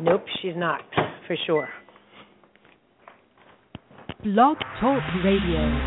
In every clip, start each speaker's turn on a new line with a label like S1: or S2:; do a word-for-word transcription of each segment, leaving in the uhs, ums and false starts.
S1: Nope, she's not, for sure.
S2: Blog Talk Radio.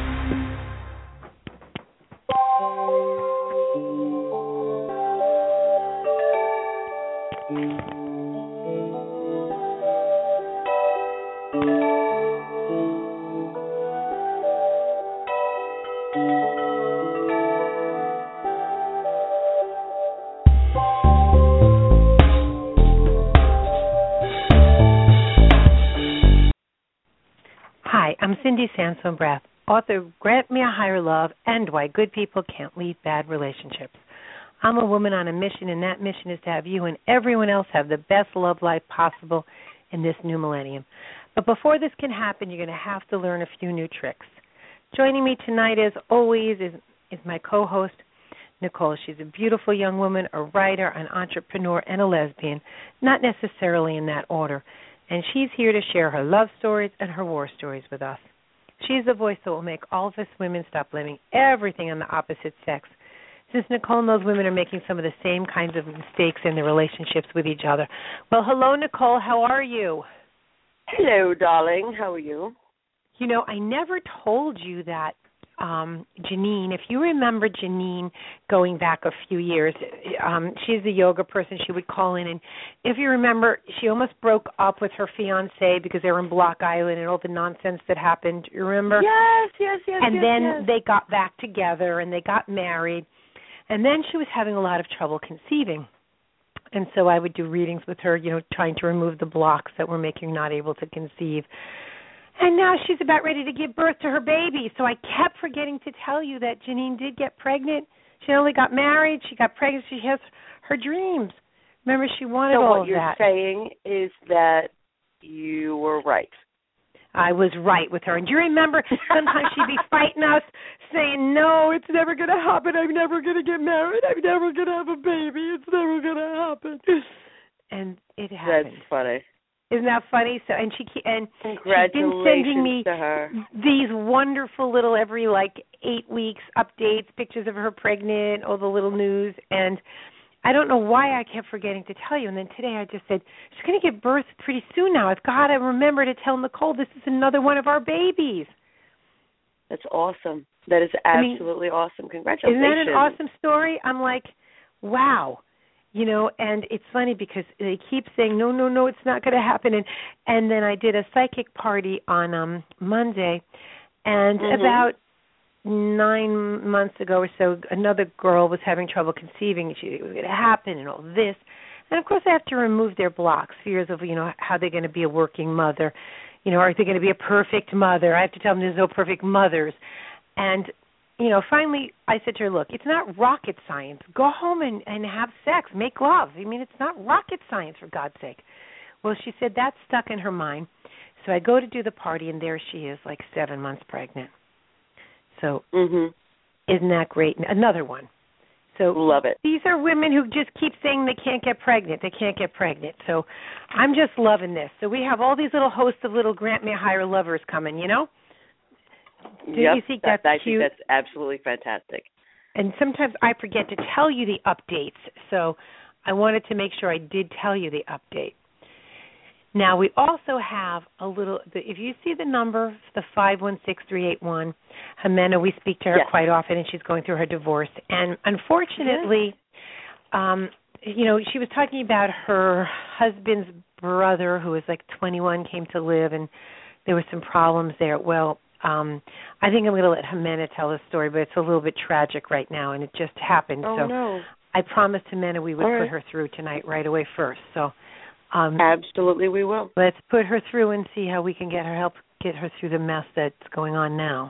S1: I'm Cindy Sansom-Brath, author of Grant Me a Higher Love and Why Good People Can't Leave Bad Relationships. I'm a woman on a mission, and that mission is to have you and everyone else have the best love life possible in this new millennium. But before this can happen, you're going to have to learn a few new tricks. Joining me tonight, as always, is, is my co-host, Nicole. She's a beautiful young woman, a writer, an entrepreneur, and a lesbian, not necessarily in that order. And she's here to share her love stories and her war stories with us. She's the voice that will make all of us women stop blaming everything on the opposite sex, since Nicole knows women are making some of the same kinds of mistakes in their relationships with each other. Well, hello, Nicole. How are you?
S3: Hello, darling. How are you?
S1: You know, I never told you that um, Janine, if you remember Janine going back a few years, um, she's a yoga person. She would call in, and if you remember, she almost broke up with her fiancé because they were in Block Island and all the nonsense that happened. You remember?
S3: Yes, yes, yes.
S1: And
S3: yes,
S1: then
S3: yes.
S1: they got back together and they got married, and then she was having a lot of trouble conceiving. And so I would do readings with her, you know, trying to remove the blocks that were making her not able to conceive. And now she's about ready to give birth to her baby. So I kept forgetting to tell you that Janine did get pregnant. She not only got married, she got pregnant. She has her dreams. Remember, she wanted
S3: so
S1: all of that.
S3: So what you're saying is that you were right.
S1: I was right with her. And do you remember sometimes she'd be fighting us, saying, no, it's never going to happen. I'm never going to get married. I'm never going to have a baby. It's never going to happen. And it happened.
S3: That's funny.
S1: Isn't that funny? So, and she and
S3: Congratulations
S1: she's been sending me
S3: to her.
S1: these wonderful little every like eight weeks updates, pictures of her pregnant, all the little news. And I don't know why I kept forgetting to tell you. And then today I just said she's going to give birth pretty soon now. I've got to remember to tell Nicole this is another one of our babies.
S3: That's awesome. That is absolutely I mean, awesome. Congratulations.
S1: Isn't that an awesome story? I'm like, wow. You know, and it's funny because they keep saying, no, no, no, it's not going to happen. And and then I did a psychic party on um, Monday, and
S3: mm-hmm.
S1: about nine months ago or so, another girl was having trouble conceiving. She, it was going to happen and all this. And, of course, I have to remove their blocks, fears of, you know, how they're going to be a working mother. You know, are they going to be a perfect mother? I have to tell them there's no perfect mothers. And you know, finally I said to her, look, it's not rocket science. Go home and, and have sex, make love. I mean, it's not rocket science, for God's sake. Well, she said that stuck in her mind. So I go to do the party, and there she is, like seven months pregnant. So
S3: mm-hmm.
S1: Isn't that great? Another one. So
S3: love it.
S1: These are women who just keep saying they can't get pregnant. They can't get pregnant. So I'm just loving this. So we have all these little hosts of little Grant Me a Higher lovers coming, you know? Do
S3: yep,
S1: you think that's
S3: I
S1: cute?
S3: think that's absolutely fantastic.
S1: And sometimes I forget to tell you the updates, so I wanted to make sure I did tell you the update. Now, we also have a little, if you see the number, the five one six three eight one, Jimena, we speak to her
S3: yes.
S1: quite often, and she's going through her divorce. And unfortunately, yes. um, you know, she was talking about her husband's brother, who was like twenty-one, came to live, and there were some problems there. Well, Um, I think I'm going to let Jimena tell the story, but it's a little bit tragic right now, and it just happened.
S3: Oh,
S1: so
S3: no.
S1: I promised Jimena we would
S3: All
S1: put
S3: right.
S1: her through tonight right away first. So um,
S3: absolutely, we will.
S1: Let's put her through and see how we can get her help get her through the mess that's going on now.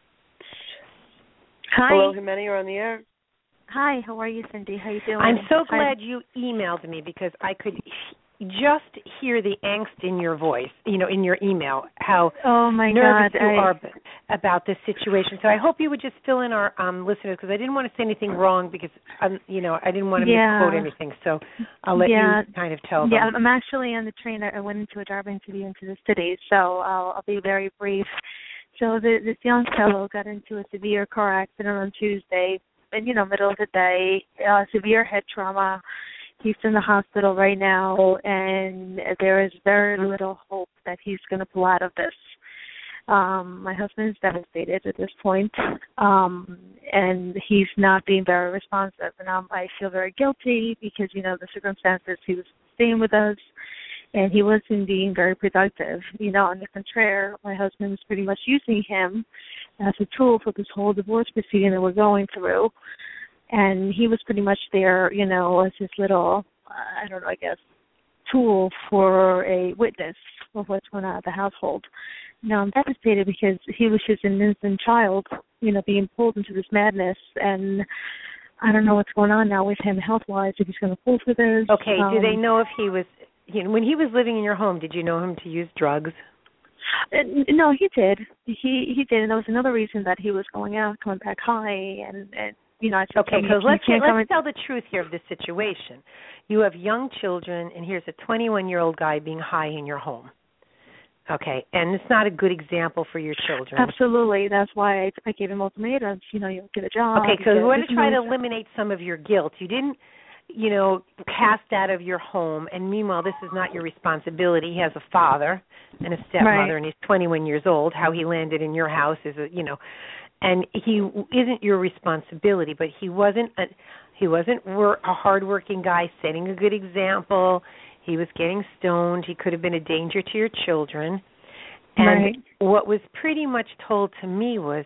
S4: Hi.
S3: Hello, Jimena, you're on the air.
S4: Hi, how are you, Cindy? How you doing?
S1: I'm so
S4: Hi.
S1: glad you emailed me because I could just hear the angst in your voice, you know, in your email, how
S4: oh my
S1: nervous
S4: God,
S1: you
S4: I...
S1: are about this situation. So I hope you would just fill in our um, listeners because I didn't want to say anything wrong because, um, you know, I didn't want to
S4: yeah.
S1: misquote anything. So I'll let
S4: yeah.
S1: you kind of tell them.
S4: Yeah, I'm actually on the train. I went into a job interview into the city, so I'll, I'll be very brief. So the, this young fellow got into a severe car accident on Tuesday, in, you know, middle of the day, uh, severe head trauma. He's in the hospital right now, and there is very little hope that he's going to pull out of this. Um, my husband is devastated at this point, um, and he's not being very responsive. And um, I feel very guilty because, you know, the circumstances, he was staying with us, and he wasn't being very productive. You know, on the contrary, my husband was pretty much using him as a tool for this whole divorce proceeding that we're going through. And he was pretty much there, you know, as his little, I don't know, I guess, tool for a witness of what's going on at the household. Now, I'm devastated because he was just an innocent child, you know, being pulled into this madness. And I don't know what's going on now with him health-wise, if he's going to pull for this.
S1: Okay,
S4: um,
S1: do they know if he was, you know, when he was living in your home, did you know him to use drugs?
S4: Uh, no, he did. He he did, and that was another reason that he was going out, coming back high, and, and you know, I said,
S1: okay, because let's,
S4: let's
S1: let's tell the truth here of this situation. You have young children, and here's a twenty-one-year-old guy being high in your home. Okay, and it's not a good example for your children.
S4: Absolutely. That's why I, I gave him ultimatums. You know, you'll get a job.
S1: Okay, so we want to try
S4: moves.
S1: to eliminate some of your guilt. You didn't, you know, cast out of your home, and meanwhile, this is not your responsibility. He has a father and a stepmother,
S4: right.
S1: and he's twenty-one years old. How he landed in your house is, a, you know, and he isn't your responsibility. But he wasn't a, he wasn't a hardworking guy, setting a good example. He was getting stoned. He could have been a danger to your children. And
S4: right.
S1: what was pretty much told to me was,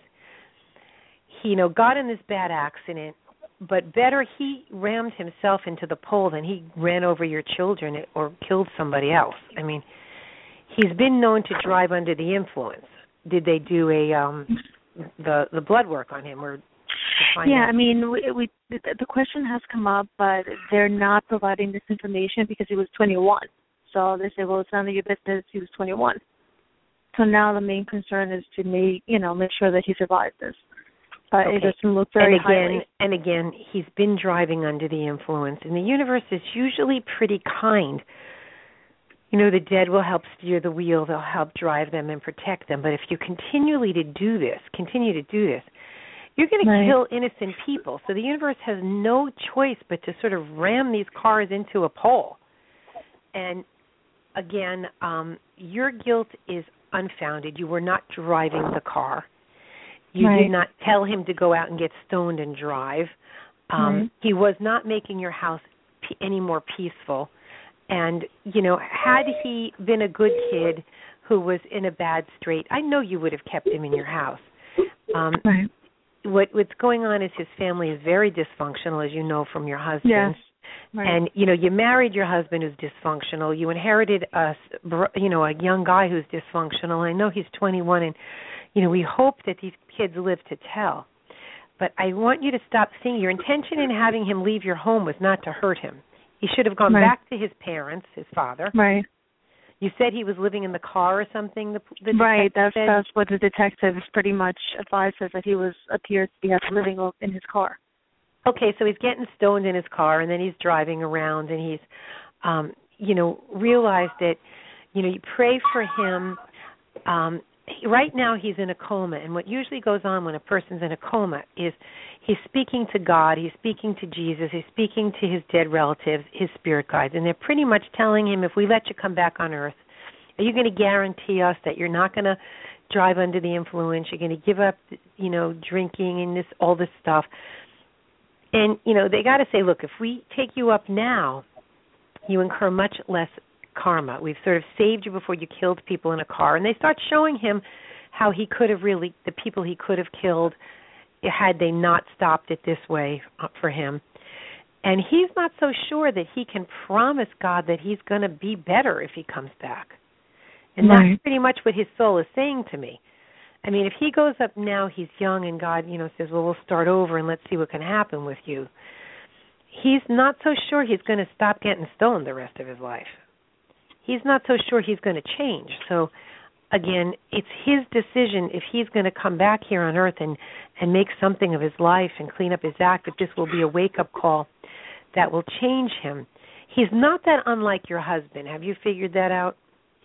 S1: he, you know, got in this bad accident, but better he rammed himself into the pole than he ran over your children or killed somebody else. I mean, he's been known to drive under the influence. Did they do a um, the the blood work on him or?
S4: Yeah,
S1: out?
S4: I mean, we, we the question has come up, but they're not providing this information because he was twenty-one. So they say, well, it's none of your business. He was twenty-one. So now the main concern is to make, you know, make sure that he survives this. But
S1: okay.
S4: it doesn't look very
S1: and again,
S4: highly.
S1: And again, he's been driving under the influence, and the universe is usually pretty kind. You know, the dead will help steer the wheel. They'll help drive them and protect them. But if you continually to do this, continue to do this, you're going
S4: right.
S1: to kill innocent people. So the universe has no choice but to sort of ram these cars into a pole. And again, um, your guilt is unfounded. You were not driving the car. You
S4: right.
S1: did not tell him to go out and get stoned and drive. Um,
S4: right.
S1: He was not making your house p- any more peaceful. And, you know, had he been a good kid who was in a bad strait, I know you would have kept him in your house. Um,
S4: right.
S1: What What's going on is his family is very dysfunctional, as you know from your husband.
S4: Yes. Right.
S1: And, you know, you married your husband who's dysfunctional. You inherited a, you know, a young guy who's dysfunctional. I know he's twenty-one, and, you know, we hope that these kids live to tell. But I want you to stop thinking. Your intention in having him leave your home was not to hurt him. He should have gone
S4: right.
S1: back to his parents, his father.
S4: Right.
S1: You said he was living in the car or something? The, the
S4: right. That's,
S1: said?
S4: that's what the detective pretty much advised us, that he was appears to be living in his car.
S1: Okay, so he's getting stoned in his car, and then he's driving around, and he's, um, you know, realized that, you know, you pray for him. Um, he, right now he's in a coma, and what usually goes on when a person's in a coma is he's speaking to God, he's speaking to Jesus, he's speaking to his dead relatives, his spirit guides, and they're pretty much telling him, if we let you come back on earth, are you going to guarantee us that you're not going to drive under the influence, you're going to give up, you know, drinking and this all this stuff. And, you know, they got to say, look, if we take you up now, you incur much less karma. We've sort of saved you before you killed people in a car. And they start showing him how he could have really, the people he could have killed had they not stopped it this way for him. And he's not so sure that he can promise God that he's going to be better if he comes back. And right. that's pretty much what his soul is saying to me. I mean, if he goes up now, he's young, and God, you know, says, well, we'll start over and let's see what can happen with you. He's not so sure he's going to stop getting stoned the rest of his life. He's not so sure he's going to change. So, again, it's his decision if he's going to come back here on earth and, and make something of his life and clean up his act, if this will be a wake-up call that will change him. He's not that unlike your husband. Have you figured that out?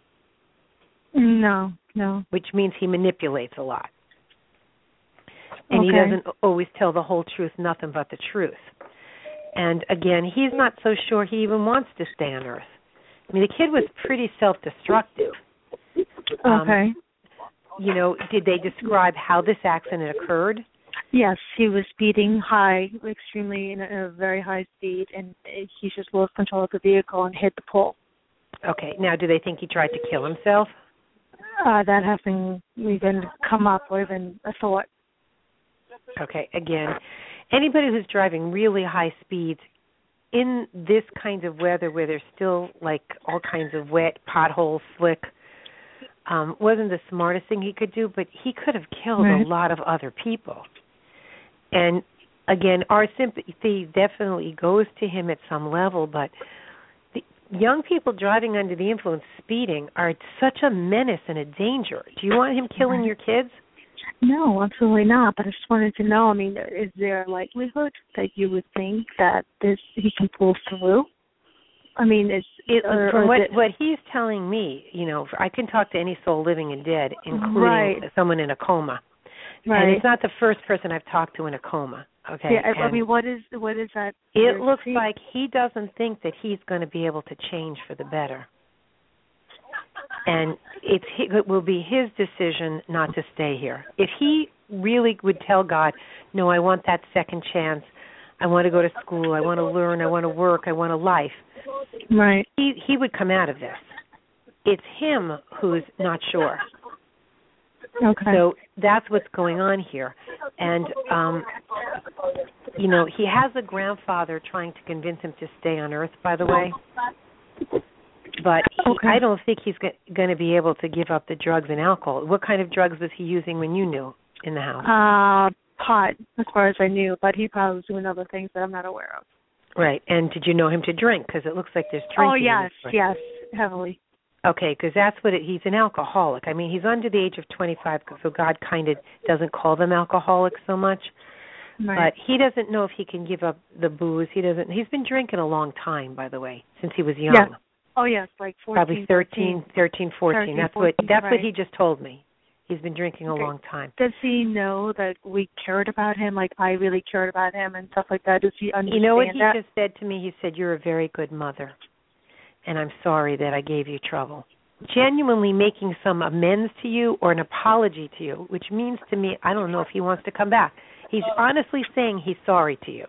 S4: No, no.
S1: Which means he manipulates a lot. And
S4: okay.
S1: he doesn't always tell the whole truth, nothing but the truth. And again, he's not so sure he even wants to stay on Earth. I mean, the kid was pretty self-destructive. Um,
S4: Okay.
S1: You know, did they describe how this accident occurred?
S4: Yes, he was speeding high, extremely in a, a very high speed, and he just lost control of the vehicle and hit the pole.
S1: Okay. Now, do they think he tried to kill himself?
S4: Uh, that hasn't even come up or even a thought.
S1: Okay. Again, anybody who's driving really high speeds in this kind of weather where there's still like all kinds of wet, potholes, slick, um, wasn't the smartest thing he could do, but he could have killed
S4: Right.
S1: a lot of other people. And again, our sympathy definitely goes to him at some level, but the young people driving under the influence, speeding, are such a menace and a danger. Do you want him killing your kids?
S4: No, absolutely not. But I just wanted to know, I mean, is there a likelihood that you would think that this he can pull through? I mean, it's
S1: It,
S4: or,
S1: from
S4: or
S1: what
S4: the,
S1: what he's telling me, you know, I can talk to any soul living and dead, including
S4: Right.
S1: someone in a coma.
S4: right.
S1: And it's not the first person I've talked to in a coma. Okay.
S4: Yeah, I, I
S1: And
S4: mean, what is what is that?
S1: it
S4: you're
S1: looks
S4: seeing?
S1: like he doesn't think that he's going to be able to change for the better. And it's it will be his decision not to stay here. If he really would tell God, no, I want that second chance. I want to go to school. I want to learn. I want to work. I want a life.
S4: Right.
S1: He he would come out of this. It's him who's not sure.
S4: Okay.
S1: So that's what's going on here. And, um, you know, he has a grandfather trying to convince him to stay on Earth, by the way. But he,
S4: Okay.
S1: I don't think he's going to be able to give up the drugs and alcohol. What kind of drugs was he using when you knew in the house?
S4: Uh, pot, as far as I knew, but he probably was doing other things that I'm not aware of.
S1: Right. And did you know him to drink? Because it looks like there's drinking.
S4: Oh,
S1: in
S4: yes,
S1: this place.
S4: yes, heavily.
S1: Okay, because that's what it, he's an alcoholic. I mean, he's under the age of twenty-five, so God kind of doesn't call them alcoholics so much.
S4: Right.
S1: But he doesn't know if he can give up the booze. He doesn't. He's been drinking a long time, by the way, since he was young.
S4: Yes. Oh, yes, like fourteen,
S1: Probably thirteen, thirteen, fourteen.
S4: thirteen,
S1: That's
S4: fourteen,
S1: what that's
S4: right.
S1: what he just told me. He's been drinking a
S4: Okay.
S1: long time.
S4: Does he know that we cared about him, like I really cared about him and stuff like that? Does he understand
S1: You know what he
S4: that?
S1: just said to me? He said, "You're a very good mother, and I'm sorry that I gave you trouble." Genuinely making some amends to you or an apology to you, which means to me, I don't know if he wants to come back. He's honestly saying he's sorry to you.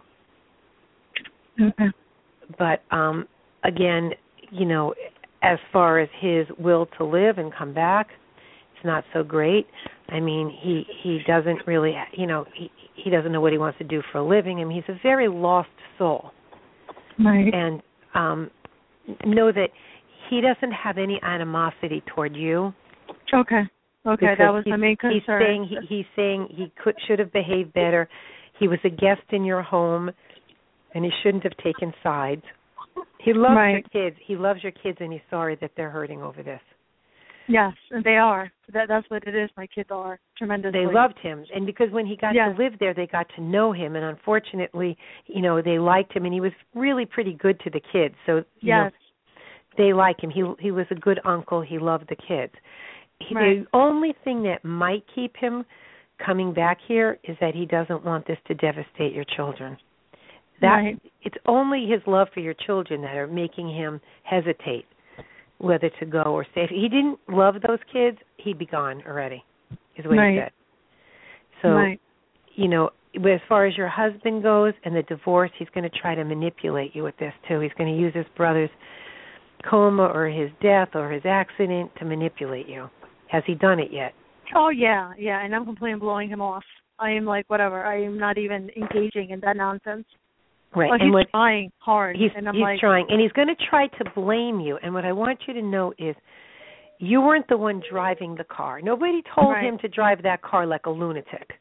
S4: Okay.
S1: But um, again, you know, as far as his will to live and come back, it's not so great. I mean, he he doesn't really, you know, he he doesn't know what he wants to do for a living. I mean, he's a very lost soul.
S4: Right.
S1: And um, know that he doesn't have any animosity toward you.
S4: Okay. Okay, that was my main concern.
S1: He's saying he, he's saying he could should have behaved better. He was a guest in your home, and he shouldn't have taken sides. He loves
S4: Right.
S1: your kids. He loves your kids, and he's sorry that they're hurting over this.
S4: Yes, and they are. That that's what it is. My kids are tremendously.
S1: They loved him, and because when he got
S4: Yes.
S1: to live there, they got to know him, and unfortunately, you know, they liked him, and he was really pretty good to the kids. So you know,
S4: Yes.
S1: they like him. He he was a good uncle. He loved the kids. He,
S4: Right.
S1: The only thing that might keep him coming back here is that he doesn't want this to devastate your children. That
S4: Right.
S1: it's only his love for your children that are making him hesitate whether to go or stay. If he didn't love those kids, he'd be gone already, is what
S4: Right.
S1: he said. So,
S4: Right.
S1: you know, as far as your husband goes and the divorce, he's going to try to manipulate you with this, too. He's going to use his brother's coma or his death or his accident to manipulate you. Has he done it yet?
S4: Oh yeah, yeah, and I'm completely blowing him off. I am like whatever. I am not even engaging in that nonsense.
S1: Right.
S4: But
S1: and
S4: he's
S1: what,
S4: trying hard,
S1: He's,
S4: and I'm
S1: he's
S4: like,
S1: trying, and he's going to try to blame you. And what I want you to know is, you weren't the one driving the car. Nobody told
S4: Right.
S1: him to drive that car like a lunatic.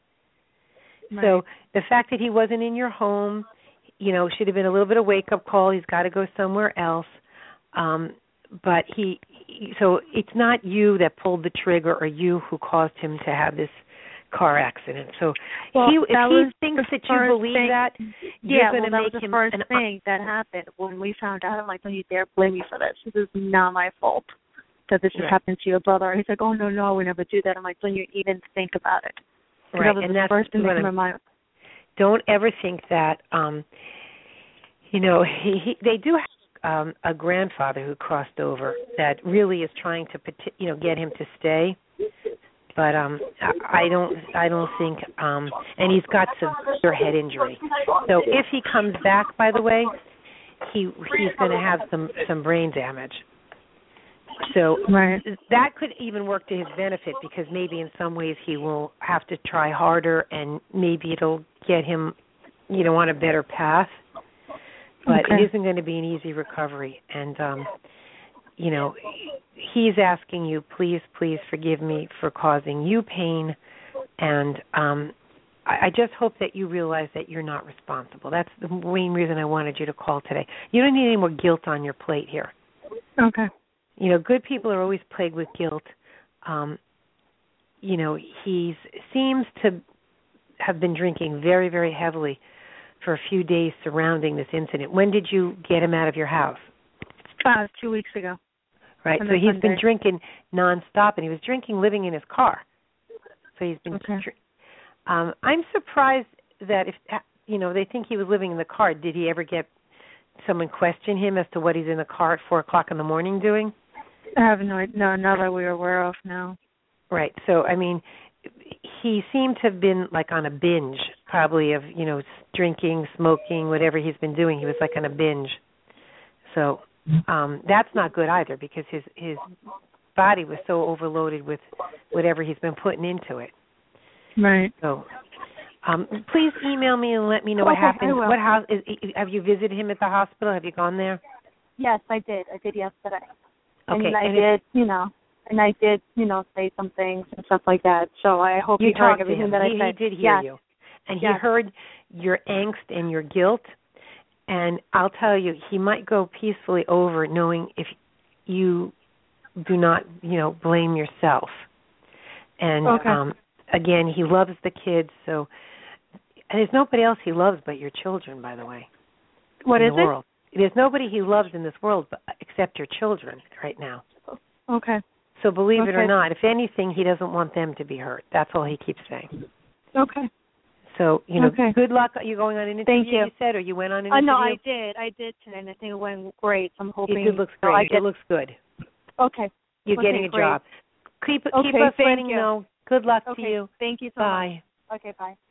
S4: right.
S1: So the fact that he wasn't in your home, you know, should have been a little bit of wake up call. He's got to go somewhere else. Um, but he, he, so it's not you that pulled the trigger or you who caused him to have this car accident. So
S4: well,
S1: he, if
S4: that
S1: he
S4: was
S1: thinks
S4: the
S1: that you
S4: first
S1: believe
S4: thing,
S1: that, you're
S4: yeah,
S1: going
S4: well,
S1: to
S4: that
S1: make
S4: was the
S1: him
S4: first
S1: an,
S4: thing that happened when we found out. I'm like, don't you dare blame me for this. This is not my fault that this has
S1: Right.
S4: happened to your brother. He's like, oh no, no, we never do that. I'm like, don't you even think about it?
S1: right,
S4: That was
S1: and
S4: the
S1: that's
S4: first thing that
S1: what
S4: came
S1: I'm,
S4: to my mind.
S1: don't ever think that um You know, he, he they do have um, a grandfather who crossed over that really is trying to, you know, get him to stay. But um, I don't, I don't think, um, and he's got severe head injury. So if he comes back, by the way, he he's going to have some some brain damage. So
S4: right.
S1: that could even work to his benefit because maybe in some ways he will have to try harder, and maybe it'll get him, you know, on a better path. But
S4: okay.
S1: it isn't going to be an easy recovery, and um, you know. He's asking you, please, please forgive me for causing you pain, and um, I, I just hope that you realize that you're not responsible. That's the main reason I wanted you to call today. You don't need any more guilt on your plate here.
S4: Okay.
S1: You know, good people are always plagued with guilt. Um, you know, he seems to have been drinking very, very heavily for a few days surrounding this incident. When did you get him out of your house?
S4: Uh, two weeks ago.
S1: Right, so he's Sunday. been drinking nonstop, and he was drinking living in his car. So he's been.
S4: Okay.
S1: Um, I'm surprised that if you know they think he was living in the car. Did he ever get someone question him as to what he's in the car at four o'clock in the morning doing?
S4: I have no, no, not that we're aware of now.
S1: Right. So I mean, he seemed to have been like on a binge, probably of you know drinking, smoking, whatever he's been doing. He was like on a binge. So. Um, that's not good either because his his body was so overloaded with whatever he's been putting into it.
S4: Right.
S1: So, um, please email me and let me know
S4: okay,
S1: what happened.
S4: I will.
S1: What house is, have you visited him at the hospital? Have you gone there?
S4: Yes, I did. I did yesterday.
S1: Okay.
S4: And I
S1: and
S4: did,
S1: if,
S4: you know, and I did, you know, say some things and stuff like that. So I hope
S1: you
S4: he heard
S1: talked
S4: everything
S1: to him.
S4: that
S1: he,
S4: I said.
S1: He did hear
S4: yes.
S1: you, and
S4: yes.
S1: he heard your angst and your guilt. And I'll tell you, he might go peacefully over knowing if you do not, you know, blame yourself. And
S4: okay.
S1: um, again, he loves the kids, so and there's nobody else he loves but your children, by the way.
S4: What
S1: in
S4: is
S1: the
S4: it?
S1: World. There's nobody he loves in this world but, except your children right now.
S4: Okay.
S1: So believe
S4: okay.
S1: it or not, if anything, he doesn't want them to be hurt. That's all he keeps saying.
S4: Okay.
S1: So, you know,
S4: okay.
S1: good luck. Are you going on an interview,
S4: Thank you.
S1: you said, or you went on an
S4: uh,
S1: interview?
S4: No, I did. I did today, and I think it went great. I'm hoping.
S1: It looks great.
S4: No, I get...
S1: It looks good.
S4: Okay.
S1: You're
S4: okay,
S1: getting a
S4: great.
S1: job. Keep,
S4: okay,
S1: keep us
S4: thank
S1: letting
S4: you.
S1: know. Good luck
S4: okay.
S1: to you.
S4: Thank you so
S1: bye.
S4: much. Okay, bye.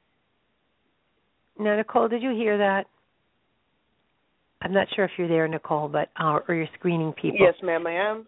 S1: Now, Nicole, did you hear that? I'm not sure if you're there, Nicole, but uh, or you're screening people.
S3: Yes, ma'am, I am.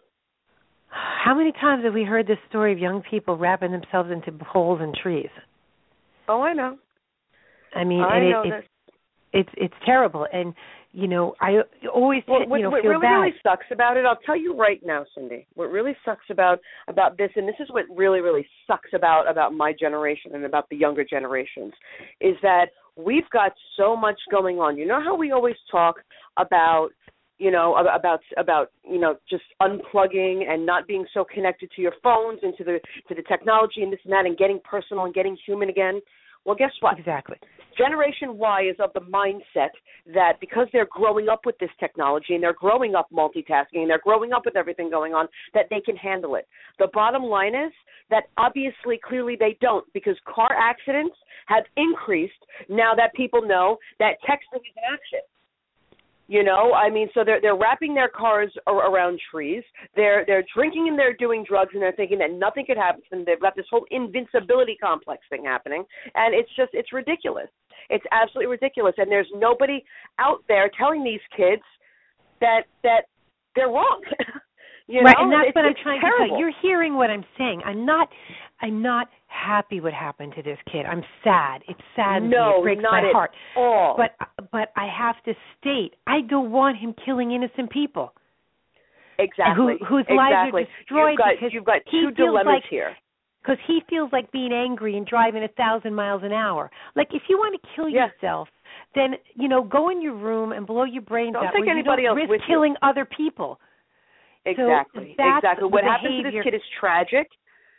S1: How many times have we heard this story of young people wrapping themselves into holes in trees?
S3: Oh, I know.
S1: I mean,
S3: I
S1: and
S3: know
S1: it,
S3: this.
S1: it's it's terrible, and you know, I always
S3: well,
S1: you
S3: what,
S1: know
S3: what
S1: feel
S3: really
S1: bad.
S3: really sucks about it, I'll tell you right now, Cindy. What really sucks about about this, and this is what really really sucks about about my generation and about the younger generations, is that we've got so much going on. You know how we always talk about, you know, about about you know just unplugging and not being so connected to your phones and to the to the technology and this and that and getting personal and getting human again. Well, guess what?
S1: Exactly.
S3: Generation Y is of the mindset that because they're growing up with this technology and they're growing up multitasking and they're growing up with everything going on, that they can handle it. The bottom line is that obviously, clearly they don't, because car accidents have increased now that people know that texting is an action. You know, I mean, so they're they're wrapping their cars around trees. They're they're drinking and they're doing drugs and they're thinking that nothing could happen to them. They've got this whole invincibility complex thing happening, and it's just it's ridiculous. It's absolutely ridiculous, and there's nobody out there telling these kids that that they're wrong. You
S1: right,
S3: know?
S1: and that's
S3: it's,
S1: what I'm
S3: it's
S1: trying
S3: terrible.
S1: to tell you. You're hearing what I'm saying. I'm not, I'm not happy what happened to this kid. I'm sad. It saddens
S3: no,
S1: me. It breaks
S3: not
S1: my
S3: at
S1: heart.
S3: all.
S1: But but I have to state, I don't want him killing innocent people.
S3: Exactly.
S1: Who, whose lives
S3: exactly.
S1: are destroyed
S3: you've got,
S1: because
S3: you've got
S1: he
S3: two
S1: feels
S3: dilemmas
S1: like,
S3: here.
S1: Because he feels like being angry and driving a thousand miles an hour. Like if you want to kill
S3: yeah.
S1: yourself, then you know go in your room and blow your brains
S3: don't
S1: out.
S3: Take
S1: where
S3: anybody
S1: you don't
S3: else
S1: risk
S3: with
S1: killing
S3: you.
S1: other people.
S3: Exactly,
S1: so
S3: exactly. What happened to this kid is tragic,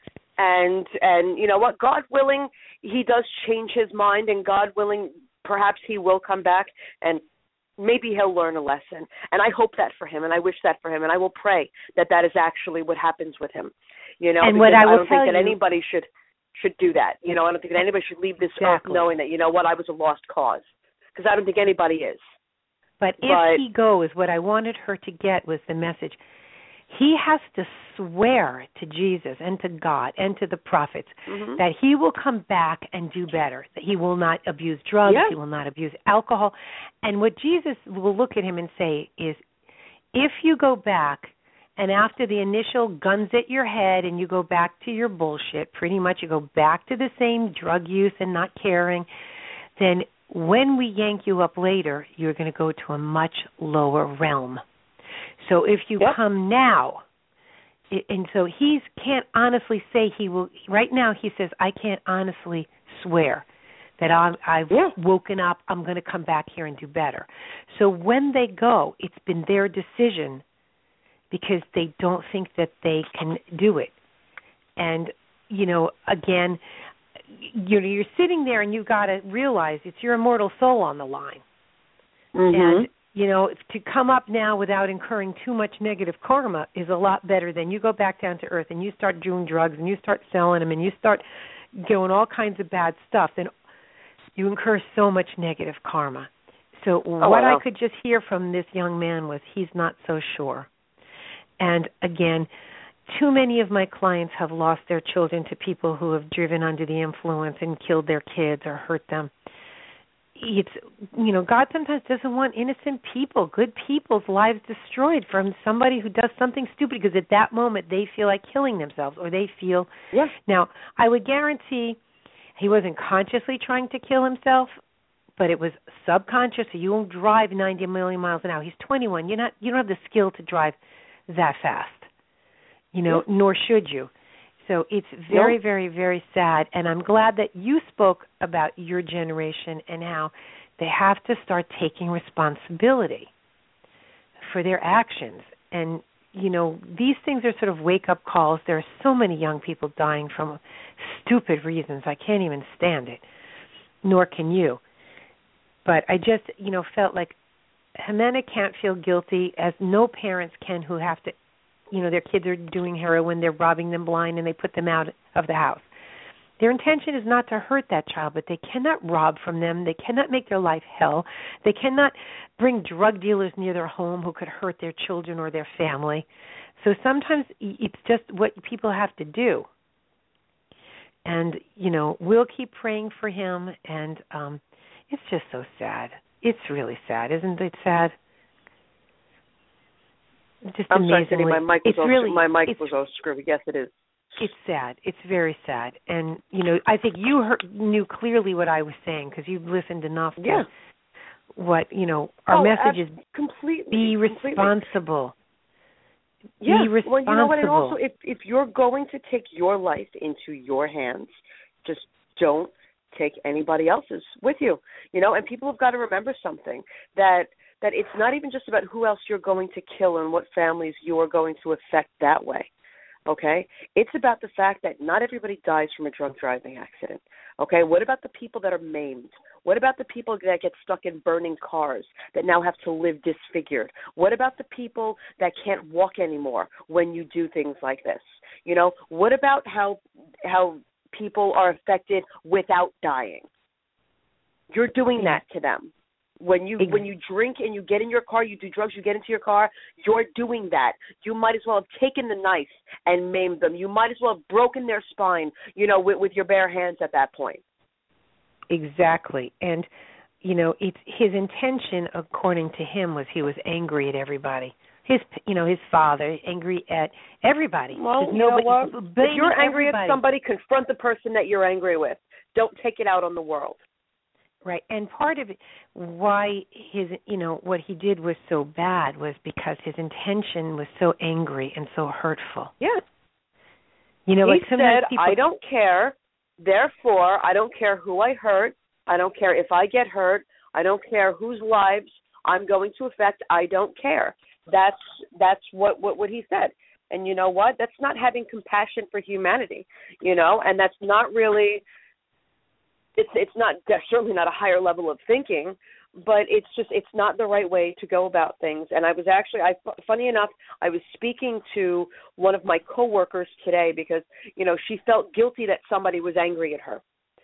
S3: and and you know what? God willing, he does change his mind, and God willing, perhaps he will come back, and maybe he'll learn a lesson. And I hope that for him, and I wish that for him, and I will pray that that is actually what happens with him. You know,
S1: and
S3: because
S1: what I, will
S3: I don't
S1: tell
S3: think that
S1: you,
S3: anybody should should do that. You know, I don't think that anybody should leave this
S1: exactly.
S3: earth knowing that, you know what, I was a lost cause, because I don't think anybody is.
S1: But if
S3: Right.
S1: he goes, what I wanted her to get was the message. He has to swear to Jesus and to God and to the prophets
S3: mm-hmm.
S1: that he will come back and do better, that he will not abuse drugs,
S3: yeah.
S1: he will not abuse alcohol. And what Jesus will look at him and say is, if you go back and after the initial guns at your head and you go back to your bullshit, pretty much you go back to the same drug use and not caring, then when we yank you up later, you're going to go to a much lower realm. So if you
S3: yep.
S1: come now, and so he can't honestly say he will, right now he says, I can't honestly swear that I'm, I've
S3: yeah.
S1: woken up, I'm going to come back here and do better. So when they go, it's been their decision because they don't think that they can do it. And, you know, again, you know, you're sitting there and you've got to realize it's your immortal soul on the line.
S3: Mm-hmm.
S1: And, you know, to come up now without incurring too much negative karma is a lot better than you go back down to earth and you start doing drugs and you start selling them and you start doing all kinds of bad stuff. Then you incur so much negative karma. So
S3: oh,
S1: what
S3: wow.
S1: I could just hear from this young man was he's not so sure. And, again, too many of my clients have lost their children to people who have driven under the influence and killed their kids or hurt them. It's, you know, God sometimes doesn't want innocent people, good people's lives destroyed from somebody who does something stupid because at that moment they feel like killing themselves or they feel.
S3: Yeah.
S1: Now, I would guarantee he wasn't consciously trying to kill himself, but it was subconscious. So you won't drive ninety million miles an hour. He's twenty-one. You're not. You don't have the skill to drive that fast. You know, yeah. Nor should you. So it's very, nope. very, very sad. And I'm glad that you spoke about your generation and how they have to start taking responsibility for their actions. And, you know, these things are sort of wake-up calls. There are so many young people dying from stupid reasons. I can't even stand it, nor can you. But I just, you know, felt like Jimena can't feel guilty, as no parents can who have to, you know, their kids are doing heroin, they're robbing them blind, and they put them out of the house. Their intention is not to hurt that child, but they cannot rob from them. They cannot make their life hell. They cannot bring drug dealers near their home who could hurt their children or their family. So sometimes it's just what people have to do. And, you know, we'll keep praying for him, and um, it's just so sad. It's really sad. Isn't it sad? Just
S3: I'm sorry,
S1: amazingly.
S3: my mic was
S1: it's
S3: all,
S1: really,
S3: my mic was all screwy. Yes, it is.
S1: It's sad. It's very sad. And, you know, I think you heard, knew clearly what I was saying because you've listened enough to
S3: yeah.
S1: what, you know, our
S3: oh,
S1: message is
S3: completely,
S1: be
S3: completely.
S1: responsible.
S3: Yeah.
S1: Be responsible.
S3: Well, you know what? And also, if, if you're going to take your life into your hands, just don't take anybody else's with you. You know, and people have got to remember something, that that it's not even just about who else you're going to kill and what families you are going to affect that way, okay? It's about the fact that not everybody dies from a drug driving accident, okay? What about the people that are maimed? What about the people that get stuck in burning cars that now have to live disfigured? What about the people that can't walk anymore when you do things like this? You know, what about how how people are affected without dying? You're doing that to them. When you exactly. when you drink and you get in your car, you do drugs, you get into your car, you're doing that. You might as well have taken the knife and maimed them. You might as well have broken their spine, you know, with, with your bare hands at that point.
S1: Exactly. And, you know, it's his intention, according to him, was he was angry at everybody. His, you know, his father, angry at everybody.
S3: Well, you
S1: nobody,
S3: know what? If you're angry
S1: everybody.
S3: at somebody, confront the person that you're angry with. Don't take it out on the world.
S1: Right, and part of it, why his, you know, what he did was so bad was because his intention was so angry and so hurtful.
S3: Yeah.
S1: You know,
S3: he
S1: like sometimes
S3: said,
S1: people,
S3: I don't care, therefore, I don't care who I hurt, I don't care if I get hurt, I don't care whose lives I'm going to affect, I don't care. That's that's what, what, what he said. And you know what? That's not having compassion for humanity, you know, and that's not really... It's it's not certainly not a higher level of thinking, but it's just it's not the right way to go about things. And I was actually, I funny enough, I was speaking to one of my coworkers today because you know she felt guilty that somebody was angry at her,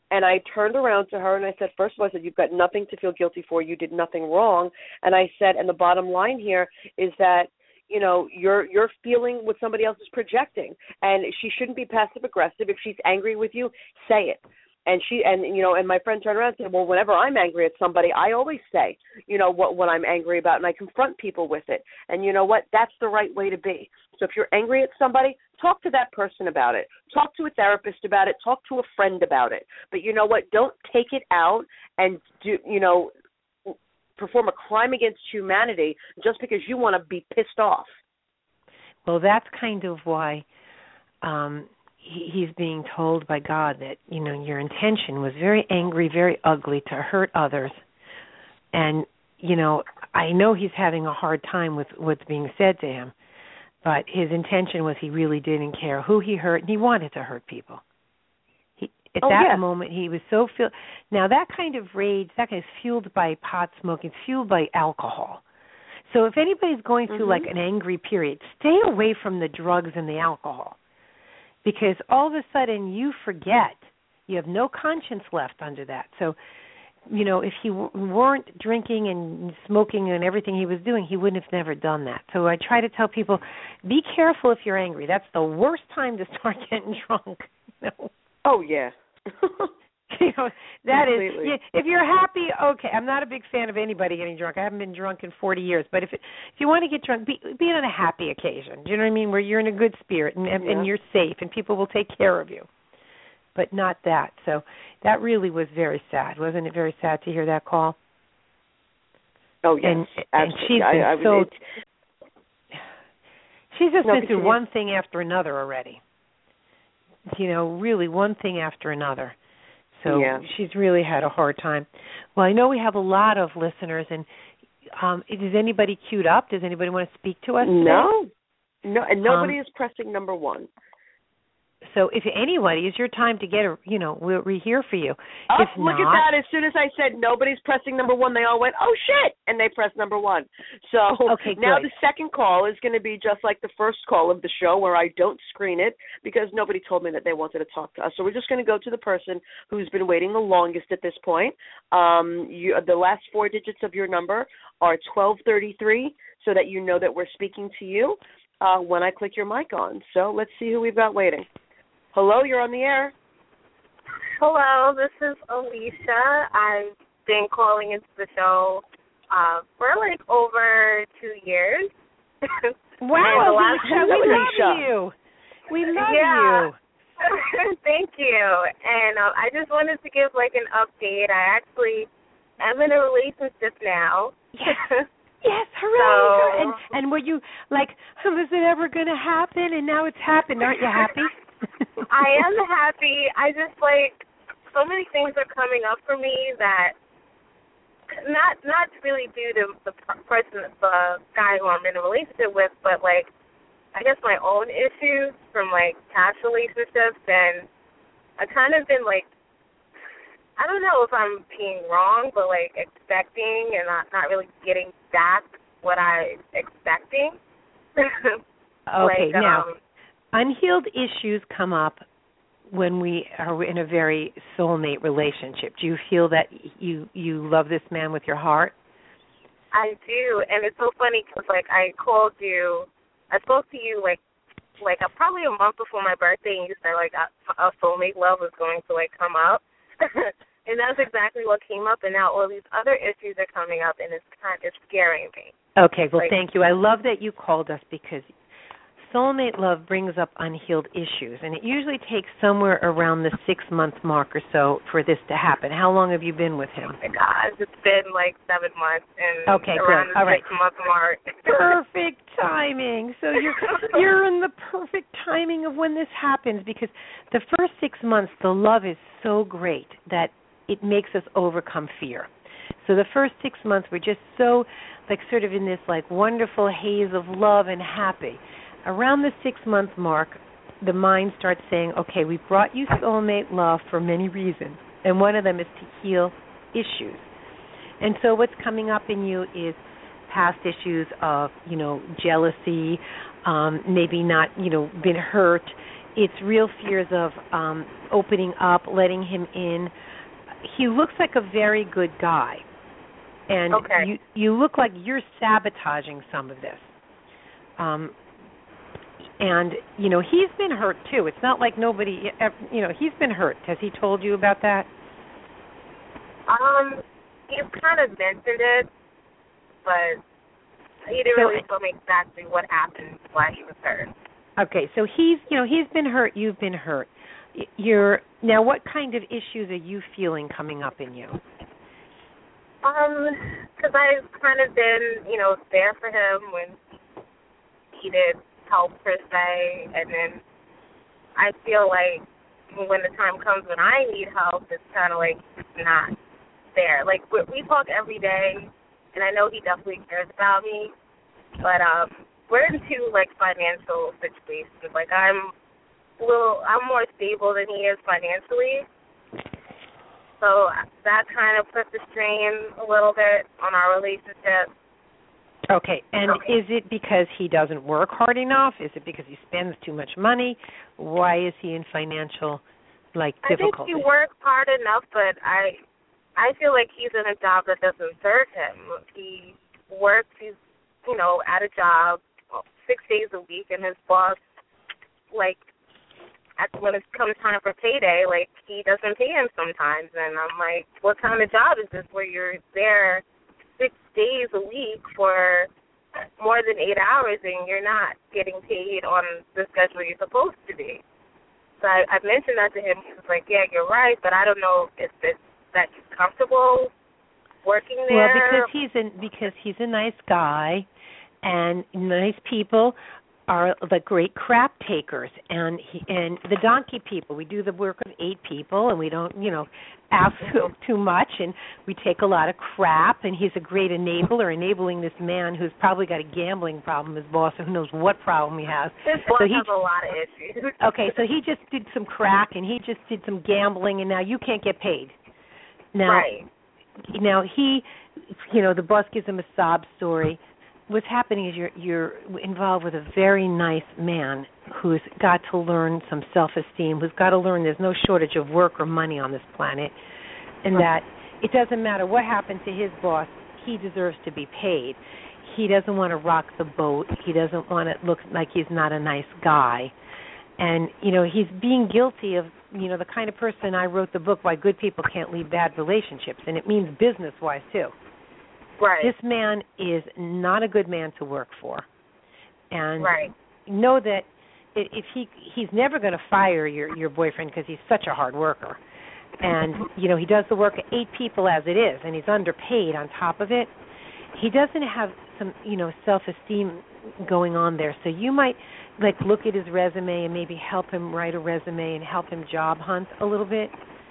S3: And I turned around to her and I said, first of all, I said, you've got nothing to feel guilty for. You did nothing wrong. And I said, and the bottom line here is that, you know, you're you're feeling what somebody else is projecting. And she shouldn't be passive aggressive. If she's angry with you, say it. And she and you know, and my friend turned around and said, well, whenever I'm angry at somebody, I always say, you know, what what I'm angry about, and I confront people with it. And you know what? That's the right way to be. So if you're angry at somebody, talk to that person about it. Talk to a therapist about it. Talk to a friend about it. But you know what? Don't take it out and do, you know, perform a crime against humanity just because you want to be pissed off.
S1: Well, that's kind of why um, he, he's being told by God that, you know, your intention was very angry, very ugly, to hurt others. And, you know, I know he's having a hard time with what's being said to him, but his intention was he really didn't care who he hurt, and he wanted to hurt people. He, at
S3: oh,
S1: that
S3: yeah.
S1: moment, he was so filled. Now, that kind of rage, that kind is fueled by pot smoking, it's fueled by alcohol. So if anybody's going through mm-hmm. like an angry period, stay away from the drugs and the alcohol, because all of a sudden you forget. You have no conscience left under that. So, you know, if he w- weren't drinking and smoking and everything he was doing, he wouldn't have never done that. So I try to tell people, be careful if you're angry. That's the worst time to start getting drunk. You know?
S3: Oh, yeah.
S1: You know, that
S3: Completely.
S1: is, if you're happy, okay. I'm not a big fan of anybody getting drunk. I haven't been drunk in forty years. But if it, if you want to get drunk, be, be on a happy occasion. Do you know what I mean? Where you're in a good spirit and, and,
S3: yeah.
S1: and you're safe and people will take care of you. But not that. So that really was very sad. Wasn't it very sad to hear that call?
S3: Oh, yes.
S1: And,
S3: absolutely.
S1: and she's been
S3: I, I,
S1: so...
S3: it's...
S1: She's just
S3: no,
S1: been through
S3: continue.
S1: one thing after another already. You know, really one thing after another. So
S3: yeah.
S1: she's really had a hard time. Well, I know we have a lot of listeners, and um, is anybody queued up? Does anybody want to speak to us today?
S3: No. No, and nobody
S1: um,
S3: is pressing number one.
S1: So if anybody, it's your time to get a, you know, we're, we're here for you.
S3: Oh,
S1: if
S3: look
S1: not,
S3: at that. As soon as I said nobody's pressing number one, they all went, oh, shit, and they pressed number one. So
S1: okay,
S3: now
S1: good.
S3: the second call is going to be just like the first call of the show, where I don't screen it because nobody told me that they wanted to talk to us. So we're just going to go to the person who's been waiting the longest at this point. Um, you, the last four digits of your number are twelve thirty-three, so that you know that we're speaking to you uh, when I click your mic on. So let's see who we've got waiting. Hello, you're on the air.
S5: Hello, this is Alicia. I've been calling into the show uh, for like over two years.
S1: Wow, Alicia, we
S3: Alicia.
S1: love you. We love
S5: yeah.
S1: you.
S5: Thank you. And uh, I just wanted to give like an update. I actually am in a relationship now.
S1: Yes. Yes, hooray!
S5: So,
S1: and and were you like, was it ever going to happen? And now it's happened. Aren't you happy?
S5: I am happy. I just like so many things are coming up for me that not not really due to the person, the guy who I'm in a relationship with, but like I guess my own issues from like past relationships, and I've kind of been like, I don't know if I'm being wrong, but like expecting and not not really getting back what I'm expecting.
S1: Okay,
S5: like,
S1: now.
S5: Um,
S1: Unhealed issues come up when we are in a very soulmate relationship. Do you feel that you you love this man with your heart?
S5: I do, and it's so funny because like I called you, I spoke to you like like uh, probably a month before my birthday, and you said like a, a soulmate love was going to like come up, and that's exactly what came up. And now all these other issues are coming up, and it's kind it's scaring me.
S1: Okay, well,
S5: like,
S1: thank you. I love that you called us, because soulmate love brings up unhealed issues, and it usually takes somewhere around the six-month mark or so for this to happen. How long have you been with him?
S5: Oh my gosh, it's been like seven months, and
S1: okay,
S5: around
S1: good.
S5: the
S1: All right.
S5: six-month mark.
S1: Perfect timing. So you're you're in the perfect timing of when this happens, because the first six months, the love is so great that it makes us overcome fear. So the first six months, we're just so, like, sort of in this, like, wonderful haze of love and happy. Around the six-month mark, the mind starts saying, okay, we brought you soulmate love for many reasons, and one of them is to heal issues. And so what's coming up in you is past issues of, you know, jealousy, um, maybe not, you know, been hurt, it's real fears of um, opening up, letting him in. He looks like a very good guy, and
S5: okay.
S1: you you look like you're sabotaging some of this. Um, and you know he's been hurt too. It's not like nobody, you know, he's been hurt. Has he told you about that?
S5: Um, he's kind of mentioned it, but he didn't
S1: so,
S5: really tell me exactly what happened, why he was hurt.
S1: Okay, so he's, you know, he's been hurt. You've been hurt. You're now. What kind of issues are you feeling coming up in you?
S5: Um, because I've kind of been, you know, there for him when he needed help per se, and then I feel like when the time comes when I need help, it's kind of like not there. Like we, we talk every day, and I know he definitely cares about me, but um, we're in two like financial situations. Like I'm a little, I'm more stable than he is financially, so that kind of puts a strain a little bit on our relationship.
S1: Okay, and
S5: okay.
S1: Is it because he doesn't work hard enough? Is it because he spends too much money? Why is he in financial, like, difficulty?
S5: I think he works hard enough, but I I feel like he's in a job that doesn't serve him. He works, he's, you know, at a job six days a week, and his boss, like, at, when it comes time for payday, like, he doesn't pay him sometimes. And I'm like, what kind of job is this where you're there six days a week for more than eight hours and you're not getting paid on the schedule you're supposed to be? So I, I mentioned that to him. He was like, yeah, you're right, but I don't know if it's that he's comfortable working there.
S1: Well, because he's a, because he's a nice guy, and nice people are the great crap takers, and he, and the donkey people. We do the work of eight people, and we don't, you know, ask too much, and we take a lot of crap, and he's a great enabler, enabling this man who's probably got a gambling problem, his boss, and who knows what problem he has.
S5: His boss
S1: so he,
S5: has a lot of issues.
S1: Okay, so he just did some crack, and he just did some gambling, and now you can't get paid. Now,
S5: right.
S1: Now he, you know, the boss gives him a sob story. What's happening is you're you're involved with a very nice man who's got to learn some self-esteem, who's got to learn there's no shortage of work or money on this planet, and that it doesn't matter what happened to his boss, he deserves to be paid. He doesn't want to rock the boat. He doesn't want to look like he's not a nice guy. And, you know, he's being guilty of, you know, the kind of person I wrote the book, Why Good People Can't Lead Bad Relationships, and it means business-wise, too.
S5: Right.
S1: This man is not a good man to work for. And
S5: right.
S1: know that if he he's never going to fire your, your boyfriend because he's such a hard worker. And, you know, he does the work of eight people as it is, and he's underpaid on top of it. He doesn't have some, you know, self-esteem going on there. So you might, like, look at his resume and maybe help him write a resume and help him job hunt a little bit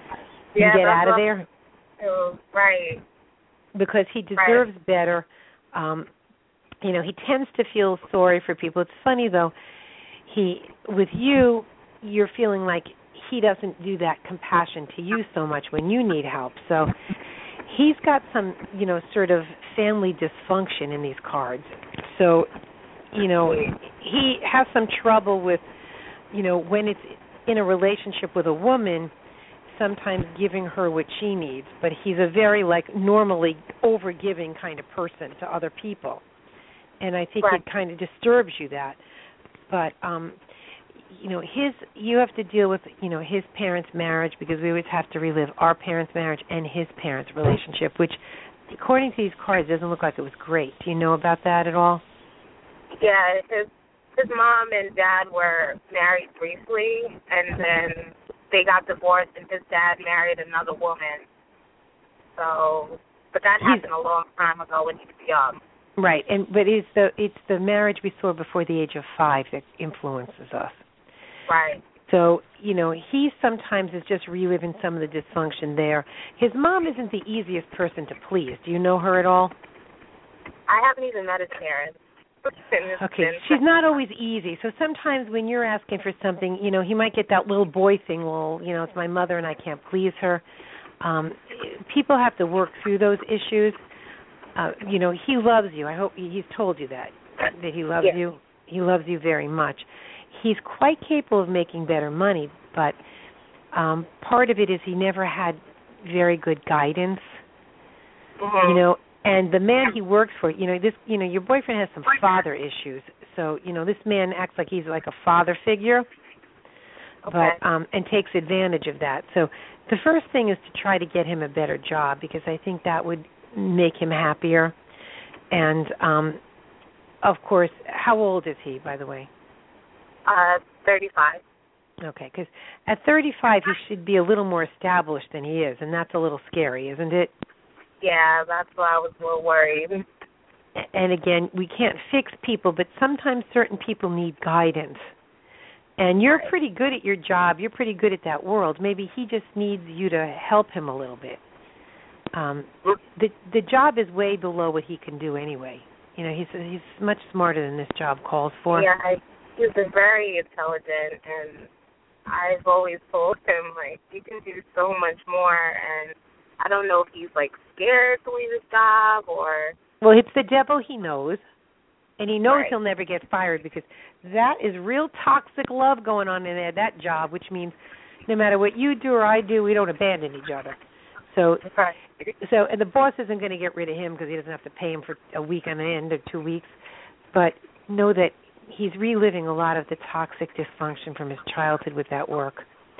S1: and
S5: yeah,
S1: get out of there.
S5: Oh, right.
S1: Because he deserves
S5: right.
S1: better. Um, you know, he tends to feel sorry for people. It's funny, though, he, with you, you're feeling like he doesn't do that compassion to you so much when you need help. So he's got some, you know, sort of family dysfunction in these cards. So, you know, he has some trouble with, you know, when it's in a relationship with a woman, sometimes giving her what she needs. But he's a very, like, normally over-giving kind of person to other people. And I think
S5: right.
S1: it kind of disturbs you, that. But, um, you know, his, you have to deal with, you know, his parents' marriage, because we always have to relive our parents' marriage and his parents' relationship, which, according to these cards, doesn't look like it was great. Do you know about that at all?
S5: Yeah, his his mom and dad were married briefly, and then they got divorced, and his dad married another woman. So, but that
S1: He's,
S5: happened a long time ago when he was young.
S1: Right, and but it's the it's the marriage we saw before the age of five that influences us.
S5: Right.
S1: So, you know, he sometimes is just reliving some of the dysfunction there. His mom isn't the easiest person to please. Do you know her at all?
S5: I haven't even met his parents.
S1: Okay, she's not always easy. So sometimes when you're asking for something, you know, he might get that little boy thing, well, you know, it's my mother and I can't please her. Um, people have to work through those issues. Uh, you know, he loves you. I hope he's told you that, that he loves
S5: yes.
S1: you. He loves you very much. he's quite capable of making better money, but um, part of it is he never had very good guidance.
S5: Mm-hmm.
S1: You know, and the man he works for, you know, this, you know, your boyfriend has some father issues. So, you know, this man acts like he's like a father figure,
S5: Okay.
S1: but um, and takes advantage of that. So, the first thing is to try to get him a better job because I think that would make him happier. And um, of course, how old is he, by the way?
S5: Uh, thirty-five.
S1: Okay, because at thirty-five he should be a little more established than he is, and that's a little scary, isn't it?
S5: Yeah, that's why I was a little worried.
S1: And again, we can't fix people, but sometimes certain people need guidance. And you're
S5: Right.
S1: pretty good at your job. You're pretty good at that world. Maybe he just needs you to help him a little bit. Um, the the job is way below what he can do anyway. You know, he's he's much smarter than this job calls for.
S5: Yeah, I, he's been very intelligent, and I've always told him, like, you can do so much more, and I don't know if he's, like, scared to leave his job or...
S1: Well, it's the devil he knows, and he knows
S5: Right.
S1: he'll never get fired because that is real toxic love going on in there, that job, which means no matter what you do or I do, we don't abandon each other. So,
S5: Okay.
S1: so and the boss isn't going to get rid of him because he doesn't have to pay him for a week on end or two weeks. But know that he's reliving a lot of the toxic dysfunction from his childhood with that work,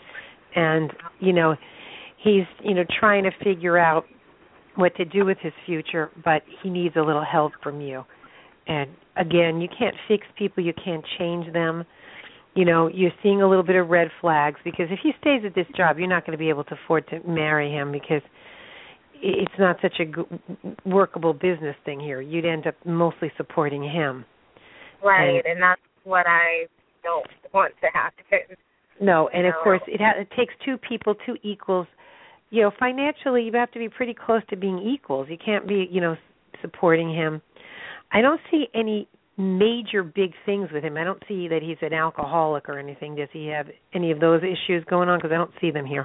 S1: and you know, he's you know trying to figure out what to do with his future, but he needs a little help from you. And again, you can't fix people, you can't change them. You know, you're seeing a little bit of red flags because if he stays at this job, you're not going to be able to afford to marry him because it's not such a g- workable business thing here. You'd end up mostly supporting him.
S5: Right,
S1: And,
S5: and that's what I don't want to happen.
S1: no, and of
S5: No.
S1: course, it, ha- it takes two people, two equals. You know, financially, you have to be pretty close to being equals. You can't be, you know, supporting him. I don't see any major big things with him. I don't see that he's an alcoholic or anything. Does he have any of those issues going on? Because I don't see them here.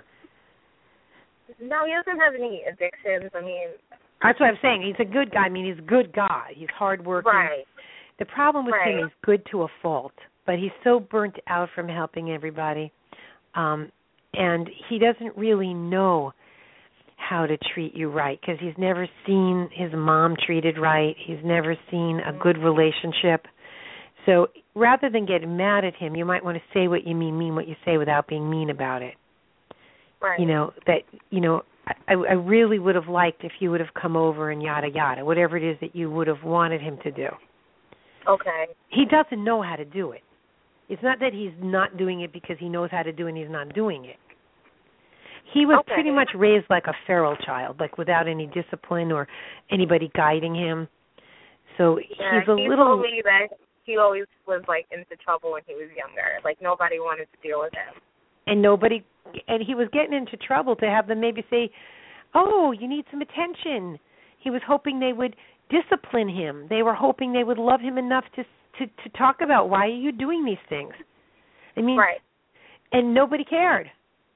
S5: No, he doesn't have any addictions. I mean...
S1: That's what I'm saying. He's a good guy. I mean, he's a good guy. He's hardworking.
S5: Right.
S1: The problem with
S5: Right.
S1: him is good to a fault, but he's so burnt out from helping everybody, um, and he doesn't really know how to treat you right because he's never seen his mom treated right. He's never seen a good relationship. So rather than get mad at him, you might want to say what you mean, mean what you say without being mean about it.
S5: Right.
S1: You know, that, you know, I, I really would have liked if you would have come over and yada, yada, whatever it is that you would have wanted him to do.
S5: Okay.
S1: He doesn't know how to do it. It's not that he's not doing it because he knows how to do it and he's not doing it. He was
S5: Okay.
S1: pretty much raised like a feral child, like without any discipline or anybody guiding him. So
S5: Yeah,
S1: he's a
S5: he
S1: little...
S5: told me that he always was, like, into trouble when he was younger. Like, nobody wanted to deal with him.
S1: And nobody... And he was getting into trouble to have them maybe say, oh, you need some attention. He was hoping they would discipline him. They were hoping they would love him enough to to, to talk about why are you doing these things. I mean,
S5: Right.
S1: and nobody cared.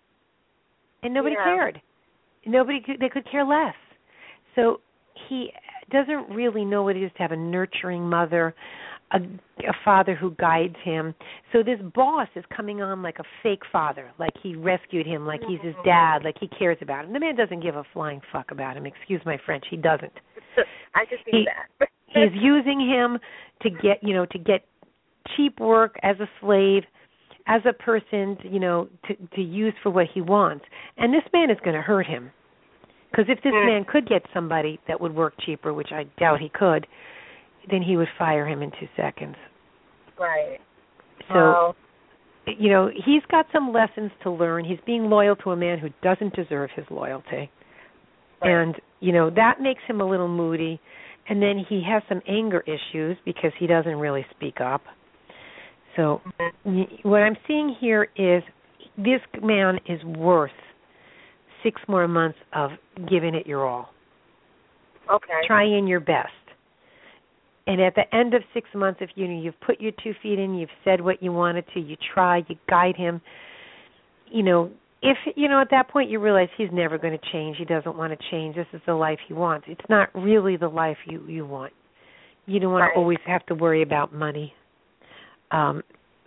S1: And nobody
S5: Yeah.
S1: cared. Nobody could, they could care less. So he doesn't really know what it is to have a nurturing mother, a, a father who guides him. So this boss is coming on like a fake father, like he rescued him, like he's his dad, like he cares about him. The man doesn't give a flying fuck about him. Excuse my French, he doesn't.
S5: I just knew
S1: He-
S5: that.
S1: He's using him to get, you know, to get cheap work as a slave, as a person, you know, to, to use for what he wants. And this man is going to hurt him. Because if this
S5: Mm.
S1: man could get somebody that would work cheaper, which I doubt he could, then he would fire him in two seconds.
S5: Right.
S1: So,
S5: Well,
S1: you know, he's got some lessons to learn. He's being loyal to a man who doesn't deserve his loyalty.
S5: Right.
S1: And, you know, that makes him a little moody. And then he has some anger issues because he doesn't really speak up. So y- what I'm seeing here is this man is worth six more months of giving it your all,
S5: okay.
S1: trying your best. And at the end of six months, if you know, you've put your two feet in, you've said what you wanted to, you try, you guide him, you know, if, you know, at that point you realize he's never going to change, he doesn't want to change, this is the life he wants. It's not really the life you, you want. You don't want
S5: Right.
S1: to always have to worry about money. Um,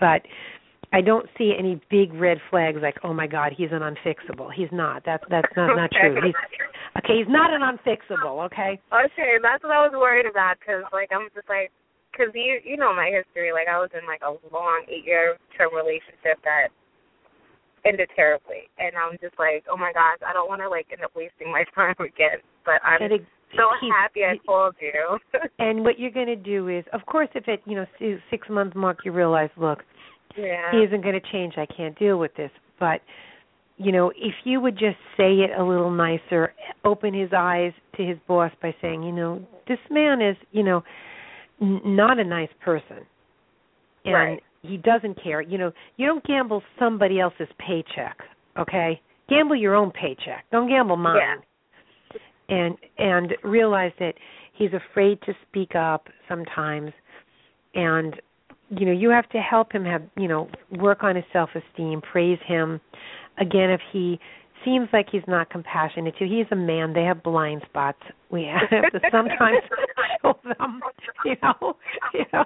S1: but I don't see any big red flags like, oh my God, he's an unfixable. He's not. That's that's not not
S5: okay.
S1: true. He's okay. He's not an unfixable. Okay.
S5: Okay, that's what I was worried about because, like, I'm just like, because you you know my history. Like, I was in like a long eight year term relationship that ended terribly, and I'm just like, oh my gosh, I don't want to like end up wasting my time again. But I'm it, so happy I told you.
S1: And what you're going to do is, of course, if at you know six month mark you realize, look,
S5: yeah.
S1: he isn't going to change. I can't deal with this. But you know, if you would just say it a little nicer, open his eyes to his boss by saying, you know, this man is, you know, n- not a nice person, and
S5: right.
S1: he doesn't care. You know, you don't gamble somebody else's paycheck. Okay, gamble your own paycheck. Don't gamble mine.
S5: Yeah.
S1: And and realize that he's afraid to speak up sometimes, and you know you have to help him have you know work on his self-esteem, praise him. Again, if he seems like he's not compassionate to, he's a man. They have blind spots. We have to sometimes show them, you know, you know.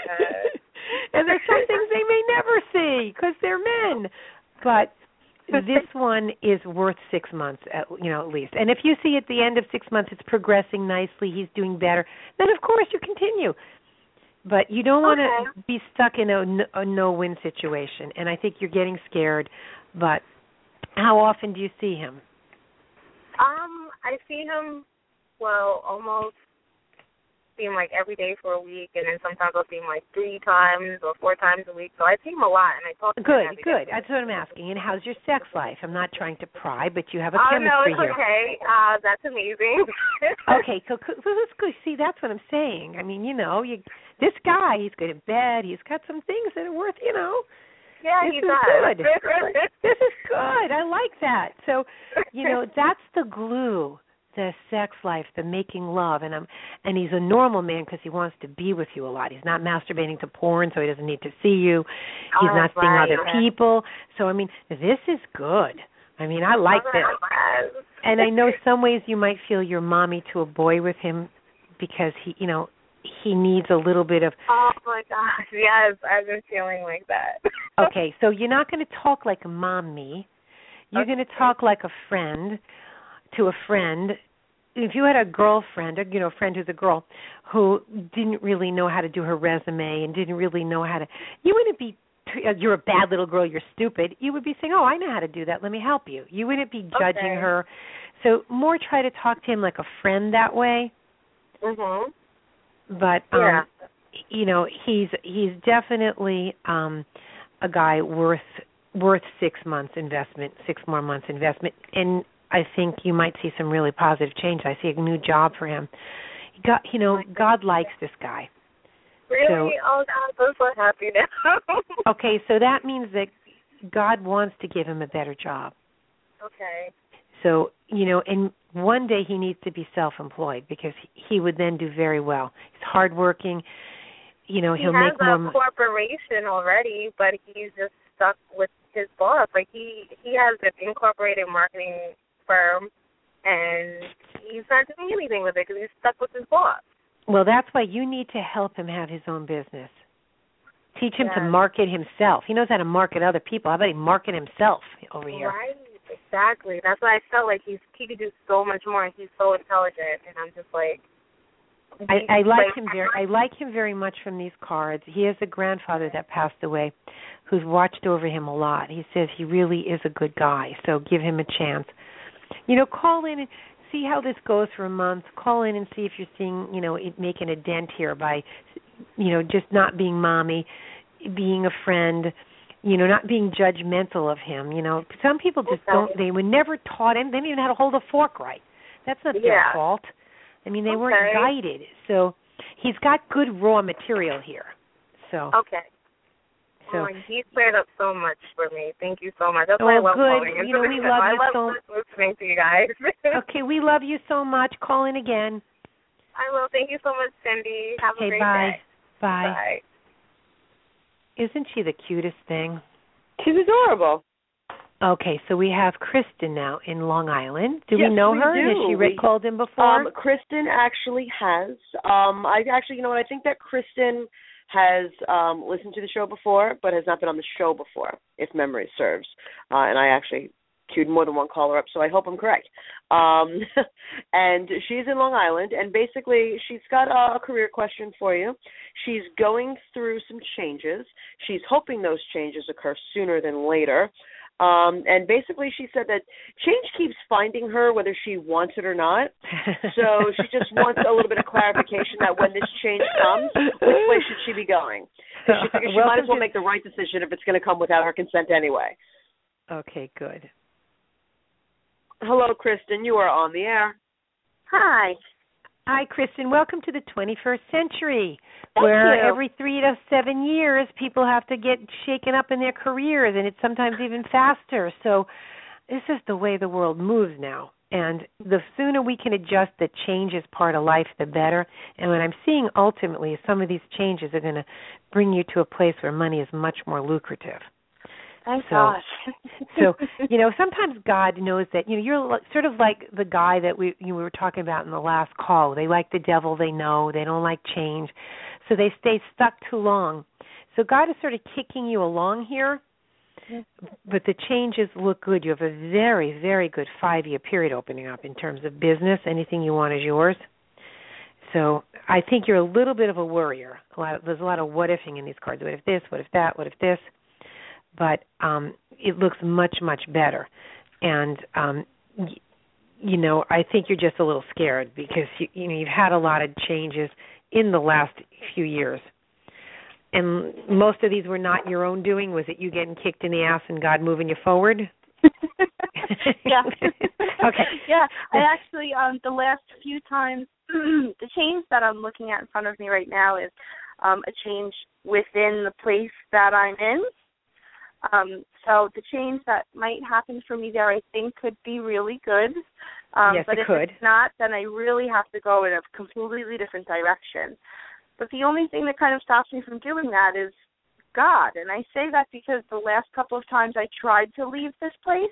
S1: And there's some things they may never see because they're men, but. This one is worth six months, at, you know, at least. And if you see at the end of six months it's progressing nicely, he's doing better, then of course you continue. But you don't want to okay. be stuck in a, a no-win situation. And I think you're getting scared. But how often do you see him?
S5: Um, I see him, well, almost see him like every day for a week, and then sometimes I'll see him like three times or four times a week. So I see him a lot, and I talk to
S1: good,
S5: him every
S1: good.
S5: day.
S1: That's what I'm asking. And how's your sex life? I'm not trying to pry, but you have a
S5: oh,
S1: chemistry
S5: no, it's
S1: here.
S5: okay. Uh, that's amazing.
S1: Okay, so, so let's go. See, that's what I'm saying. I mean, you know, you this guy, he's good in bed. He's got some things that are worth, you know.
S5: Yeah,
S1: this
S5: he
S1: is
S5: does.
S1: good. This is good. I like that. So, you know, that's the glue. The sex life, the making love, and I'm, and he's a normal man because he wants to be with you a lot. He's not masturbating to porn, so he doesn't need to see you. He's
S5: oh,
S1: not seeing
S5: right.
S1: other people. So I mean, this is good. I mean, I like
S5: oh,
S1: this. And I know some ways you might feel you're mommy to a boy with him because he, you know, he needs a little bit of.
S5: Oh my gosh, yes, I've been feeling like that.
S1: Okay, so you're not going to talk like a mommy. You're
S5: okay.
S1: going to talk like a friend to a friend. If you had a girlfriend, you know, a friend who's a girl who didn't really know how to do her resume and didn't really know how to, you wouldn't be, you're a bad little girl, you're stupid. You would be saying, oh, I know how to do that, let me help you. You wouldn't be judging
S5: okay.
S1: her. So more try to talk to him like a friend that way.
S5: Mhm.
S1: But, um,
S5: yeah.
S1: you know, he's he's definitely um, a guy worth worth six months investment, six more months investment, and I think you might see some really positive change. I see a new job for him. He got, you know, God likes this guy.
S5: Really?
S1: So,
S5: oh, God, I'm so happy now.
S1: Okay, so that means that God wants to give him a better job.
S5: Okay.
S1: So, you know, and one day he needs to be self-employed because he would then do very well. He's hardworking. You know, he'll
S5: he
S1: make more.
S5: He has a corporation already, but he's just stuck with his boss. Like, he, he has an incorporated marketing firm, and he's not doing anything with it because he's stuck with his boss.
S1: Well, that's why you need to help him have his own business. Teach him
S5: yeah.
S1: to market himself. He knows how to market other people. How about he market himself over here?
S5: Right, exactly. That's why I felt like he's he could do so much more. He's so intelligent, and I'm just like.
S1: I, I like him very. I like him very much from these cards. He has a grandfather that passed away, who's watched over him a lot. He says he really is a good guy. So give him a chance. You know, call in and see how this goes for a month. Call in and see if you're seeing, you know, it making a dent here by, you know, just not being mommy, being a friend, you know, not being judgmental of him. You know, some people just don't. They were never taught, and they didn't even know how to hold a fork right. That's not
S5: yeah.
S1: their fault. I mean, they
S5: okay.
S1: weren't guided. So he's got good raw material here. So
S5: okay.
S1: So,
S5: oh, he's cleared up so much for me. Thank you so much. That's
S1: oh,
S5: why I love
S1: good.
S5: calling into
S1: you know,
S5: the
S1: we
S5: show.
S1: love
S5: I
S1: you
S5: love
S1: so
S5: listening to you guys.
S1: Okay, we love you so much. Call in again.
S5: I will. Thank you so much, Cindy. Have
S1: okay,
S5: a great
S1: bye.
S5: day.
S1: Bye.
S5: Bye.
S1: Isn't she the cutest thing?
S3: She's adorable.
S1: Okay, so we have Kristen now in Long Island. Do
S3: yes,
S1: we know
S3: we
S1: her?
S3: Do.
S1: Has she
S3: we,
S1: called in before?
S3: Um, Kristen actually has. Um, I actually, you know what? I think that Kristen has um, listened to the show before, but has not been on the show before, if memory serves. Uh, and I actually queued more than one caller up, so I hope I'm correct. Um, and she's in Long Island, and basically she's got a, a career question for you. She's going through some changes. She's hoping those changes occur sooner than later. Um, and basically she said that change keeps finding her whether she wants it or not. So she just wants a little bit of clarification that when this change comes, which way should she be going? Because she figures she might as well make the right decision if it's going to come without her consent anyway.
S1: Okay, good.
S3: Hello, Kristen. You are on the air.
S5: Hi.
S1: Hi, Kristen. Welcome to the twenty-first century,
S5: Thank
S1: where
S5: you.
S1: every three to seven years people have to get shaken up in their careers, and it's sometimes even faster. So this is the way the world moves now. And the sooner we can adjust that change is part of life, the better. And what I'm seeing ultimately is some of these changes are going to bring you to a place where money is much more lucrative.
S5: Thank
S1: so,
S5: gosh.
S1: so, you know, sometimes God knows that, you know, you're sort of like the guy that we you know, we were talking about in the last call. They like the devil, they know, they don't like change. So they stay stuck too long. So God is sort of kicking you along here, but the changes look good. You have a very, very good five-year period opening up in terms of business. Anything you want is yours. So I think you're a little bit of a worrier. A lot of, there's a lot of what-ifing in these cards. What if this? What if that? What if this? But um, it looks much, much better. And, um, y- you know, I think you're just a little scared because, you, you know, you've had a lot of changes in the last few years. And most of these were not your own doing. Was it you getting kicked in the ass and God moving you forward?
S5: Yeah.
S1: Okay.
S5: Yeah, I actually, um, the last few times, the change that I'm looking at in front of me right now is um, a change within the place that I'm in. Um, so the change that might happen for me there, I think, could be really good. Um,
S1: yes,
S5: but
S1: it
S5: if
S1: could.
S5: it's not, then I really have to go in a completely different direction. But the only thing that kind of stops me from doing that is God. And I say that because the last couple of times I tried to leave this place,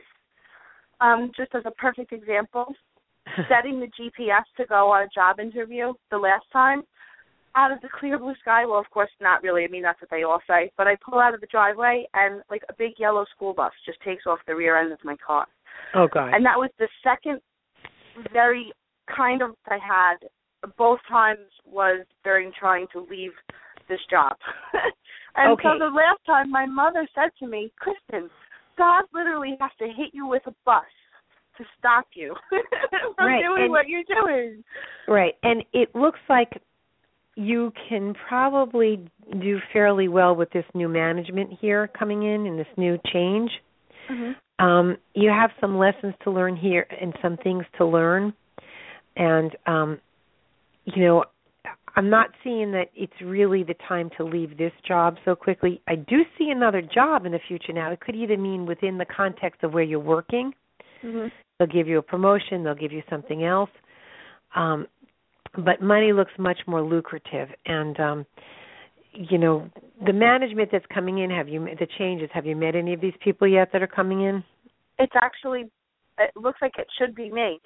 S5: um, just as a perfect example, setting the G P S to go on a job interview the last time, out of the clear blue sky, well, of course, not really. I mean, that's what they all say. But I pull out of the driveway, and, like, a big yellow school bus just takes off the rear end of my car.
S1: Oh, God.
S5: And that was the second very kind of I had. Both times was during trying to leave this job. And
S1: okay.
S5: so the last time, my mother said to me, Kristen, God literally has to hit you with a bus to stop you from
S1: right.
S5: doing
S1: and,
S5: what you're doing.
S1: Right. And it looks like you can probably do fairly well with this new management here coming in and this new change.
S5: Mm-hmm.
S1: Um, you have some lessons to learn here and some things to learn. And, um, you know, I'm not seeing that it's really the time to leave this job so quickly. I do see another job in the future now. It could either mean within the context of where you're working.
S5: Mm-hmm.
S1: They'll give you a promotion. They'll give you something else. Um, but money looks much more lucrative. And, um, you know, the management that's coming in, have you, the changes, have you met any of these people yet that are coming in?
S5: It's actually, it looks like it should be me.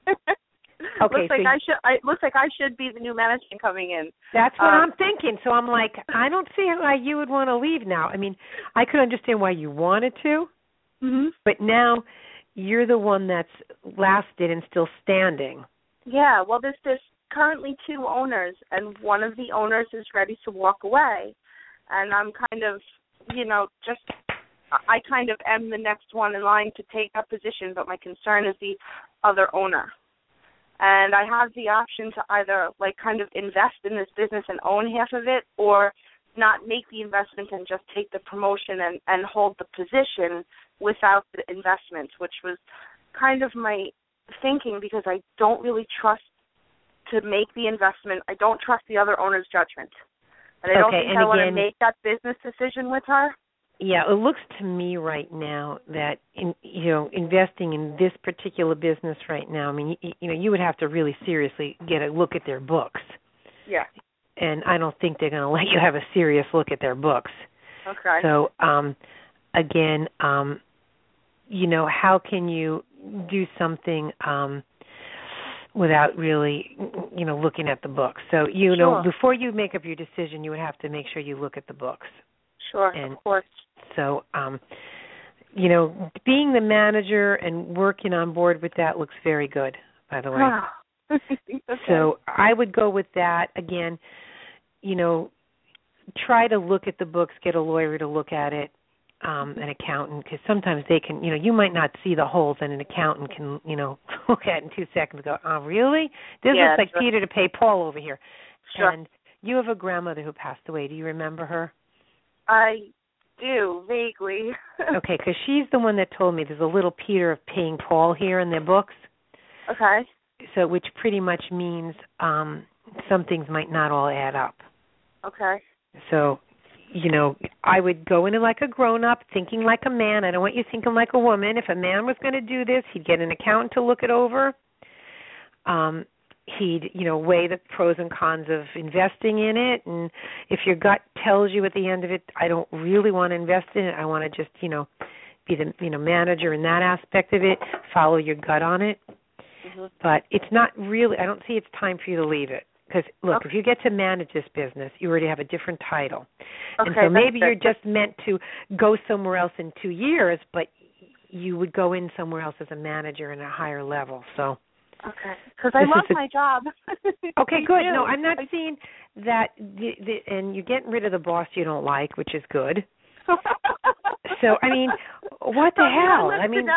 S1: Okay,
S5: looks like
S1: so
S5: I should. I, it looks like I should be the new management coming in.
S1: That's what
S5: um,
S1: I'm thinking. So I'm like, I don't see why you would want to leave now. I mean, I could understand why you wanted to,
S5: mm-hmm.
S1: but now you're the one that's lasted and still standing.
S5: Yeah. Well, there's there's currently two owners, and one of the owners is ready to walk away, and I'm kind of, you know, just. I kind of am the next one in line to take that position, but my concern is the other owner. And I have the option to either, like, kind of invest in this business and own half of it, or not make the investment and just take the promotion and, and hold the position without the investment, which was kind of my thinking, because I don't really trust to make the investment. I don't trust the other owner's judgment. And I don't
S1: okay,
S5: think
S1: and
S5: I
S1: again,
S5: want to make that business decision with her.
S1: Yeah, it looks to me right now that in, you know, investing in this particular business right now, I mean, you, you know, you would have to really seriously get a look at their books.
S5: Yeah.
S1: And I don't think they're going to let you have a serious look at their books.
S5: Okay.
S1: So, um, again, um, you know, how can you do something? Um, without really, you know, looking at the books. So, you
S4: Sure.
S1: know, before you make up your decision, you would have to make sure you look at the books.
S4: Sure,
S1: and
S4: of course.
S1: So, um, you know, being the manager and working on board with that looks very good, by the way.
S4: okay.
S1: So I would go with that. Again, you know, try to look at the books, get a lawyer to look at it, um, an accountant, because sometimes they can, you know, you might not see the holes, and an accountant can, you know, look at it in two seconds and go, oh, really? This
S4: yeah,
S1: looks like
S4: sure.
S1: Peter to pay Paul over here.
S4: Sure.
S1: And you have a grandmother who passed away. Do you remember her?
S4: I do, vaguely.
S1: Okay, because she's the one that told me there's a little Peter of paying Paul here in their books.
S4: Okay.
S1: So, which pretty much means um, some things might not all add up.
S4: Okay.
S1: So, you know, I would go in like a grown-up, thinking like a man. I don't want you thinking like a woman. If a man was going to do this, he'd get an accountant to look it over. Um, he'd, you know, weigh the pros and cons of investing in it. And if your gut tells you at the end of it, I don't really want to invest in it, I want to just, you know, be the, you know, manager in that aspect of it, follow your gut on it. Mm-hmm. But it's not really, I don't see it's time for you to leave it. Because, look, okay. if you get to manage this business, you already have a different title. Okay, and so maybe you're just meant to go somewhere else in two years, but you would go in somewhere else as a manager in a higher level. So,
S4: okay, because I love a, my job.
S1: Okay, good. No, I'm not seeing that, the, the, and you're getting rid of the boss you don't like, which is good. So, I mean, what the hell? I mean,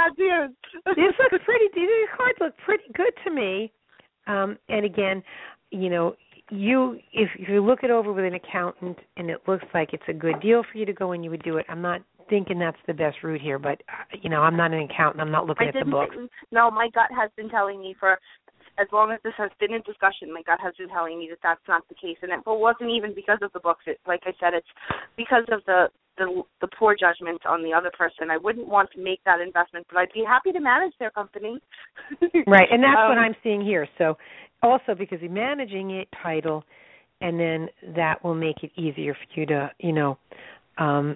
S1: this looks pretty, these cards look pretty good to me. Um, and again, you know, you if, if you look it over with an accountant and it looks like it's a good deal for you to go in, you would do it. I'm not thinking that's the best route here, but, uh, you know, I'm not an accountant. I'm not looking
S4: I
S1: at the book.
S4: No, my gut has been telling me for as long as this has been in discussion, my gut has been telling me that that's not the case. And it wasn't even because of the books. It, like I said, it's because of the, the the poor judgment on the other person. I wouldn't want to make that investment, but I'd be happy to manage their company.
S1: Right, and that's
S4: um,
S1: what I'm seeing here. So also because you're managing it, title, and then that will make it easier for you to, you know, um,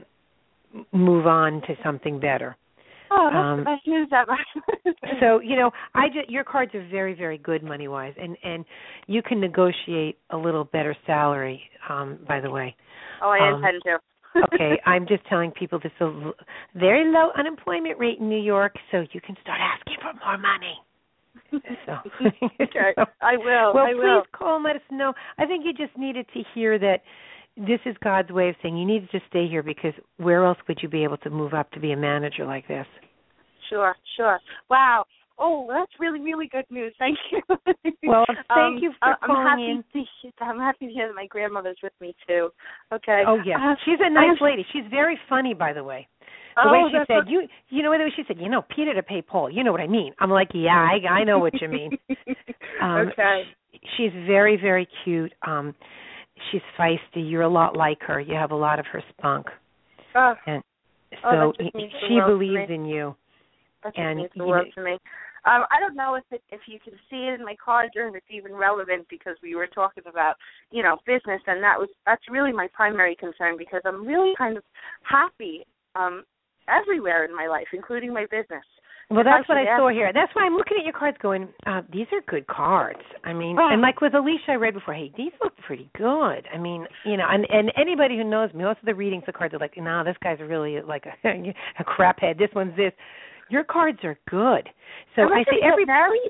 S1: move on to something better.
S4: Oh, that's
S1: um,
S4: nice news, that much.
S1: So, you know, I just, your cards are very, very good money-wise, and, and you can negotiate a little better salary, um, by the way.
S4: Oh, I
S1: um,
S4: intend to.
S1: Okay, I'm just telling people this is a very low unemployment rate in New York, so you can start asking for more money. So,
S4: okay,
S1: so,
S4: I will.
S1: Well,
S4: I will.
S1: please call and let us know. I think you just needed to hear that this is God's way of saying you needed to stay here, because where else would you be able to move up to be a manager like this?
S4: Sure, sure. Wow. Oh, that's really, really good news. Thank you.
S1: Well, thank
S4: um,
S1: you for
S4: I'm
S1: calling
S4: happy
S1: in.
S4: To, I'm happy to hear that my grandmother's with me, too. Okay.
S1: Oh, yeah.
S4: Uh,
S1: She's a nice lady. She's very funny, by the way. The
S4: oh,
S1: way she said,
S4: what...
S1: you you know, the way she said, you know, Peter to pay Paul. You know what I mean? I'm like, yeah, I, I know what you mean. Um,
S4: okay.
S1: She, she's very, very cute. Um, she's feisty. You're a lot like her. You have a lot of her spunk.
S4: Oh,
S1: and so
S4: oh, that just means the
S1: she
S4: world
S1: believes
S4: to me.
S1: in you.
S4: That just
S1: and
S4: means the
S1: you
S4: world
S1: know,
S4: to me. Um, I don't know if it, if you can see it in my cards or if it's even relevant, because we were talking about, you know, business, and that was that's really my primary concern, because I'm really kind of happy um, everywhere in my life, including my business.
S1: Well,
S4: if
S1: that's
S4: I
S1: what I
S4: ask,
S1: saw here. That's why I'm looking at your cards going, uh, these are good cards. I mean,
S4: oh.
S1: and like with Alicia I read before, hey, these look pretty good. I mean, you know, and, and anybody who knows me, most of the readings, the cards are like, no, this guy's really like a, a crap head. This one's this. Your cards are good. So
S4: Am I,
S1: I say, every
S4: married?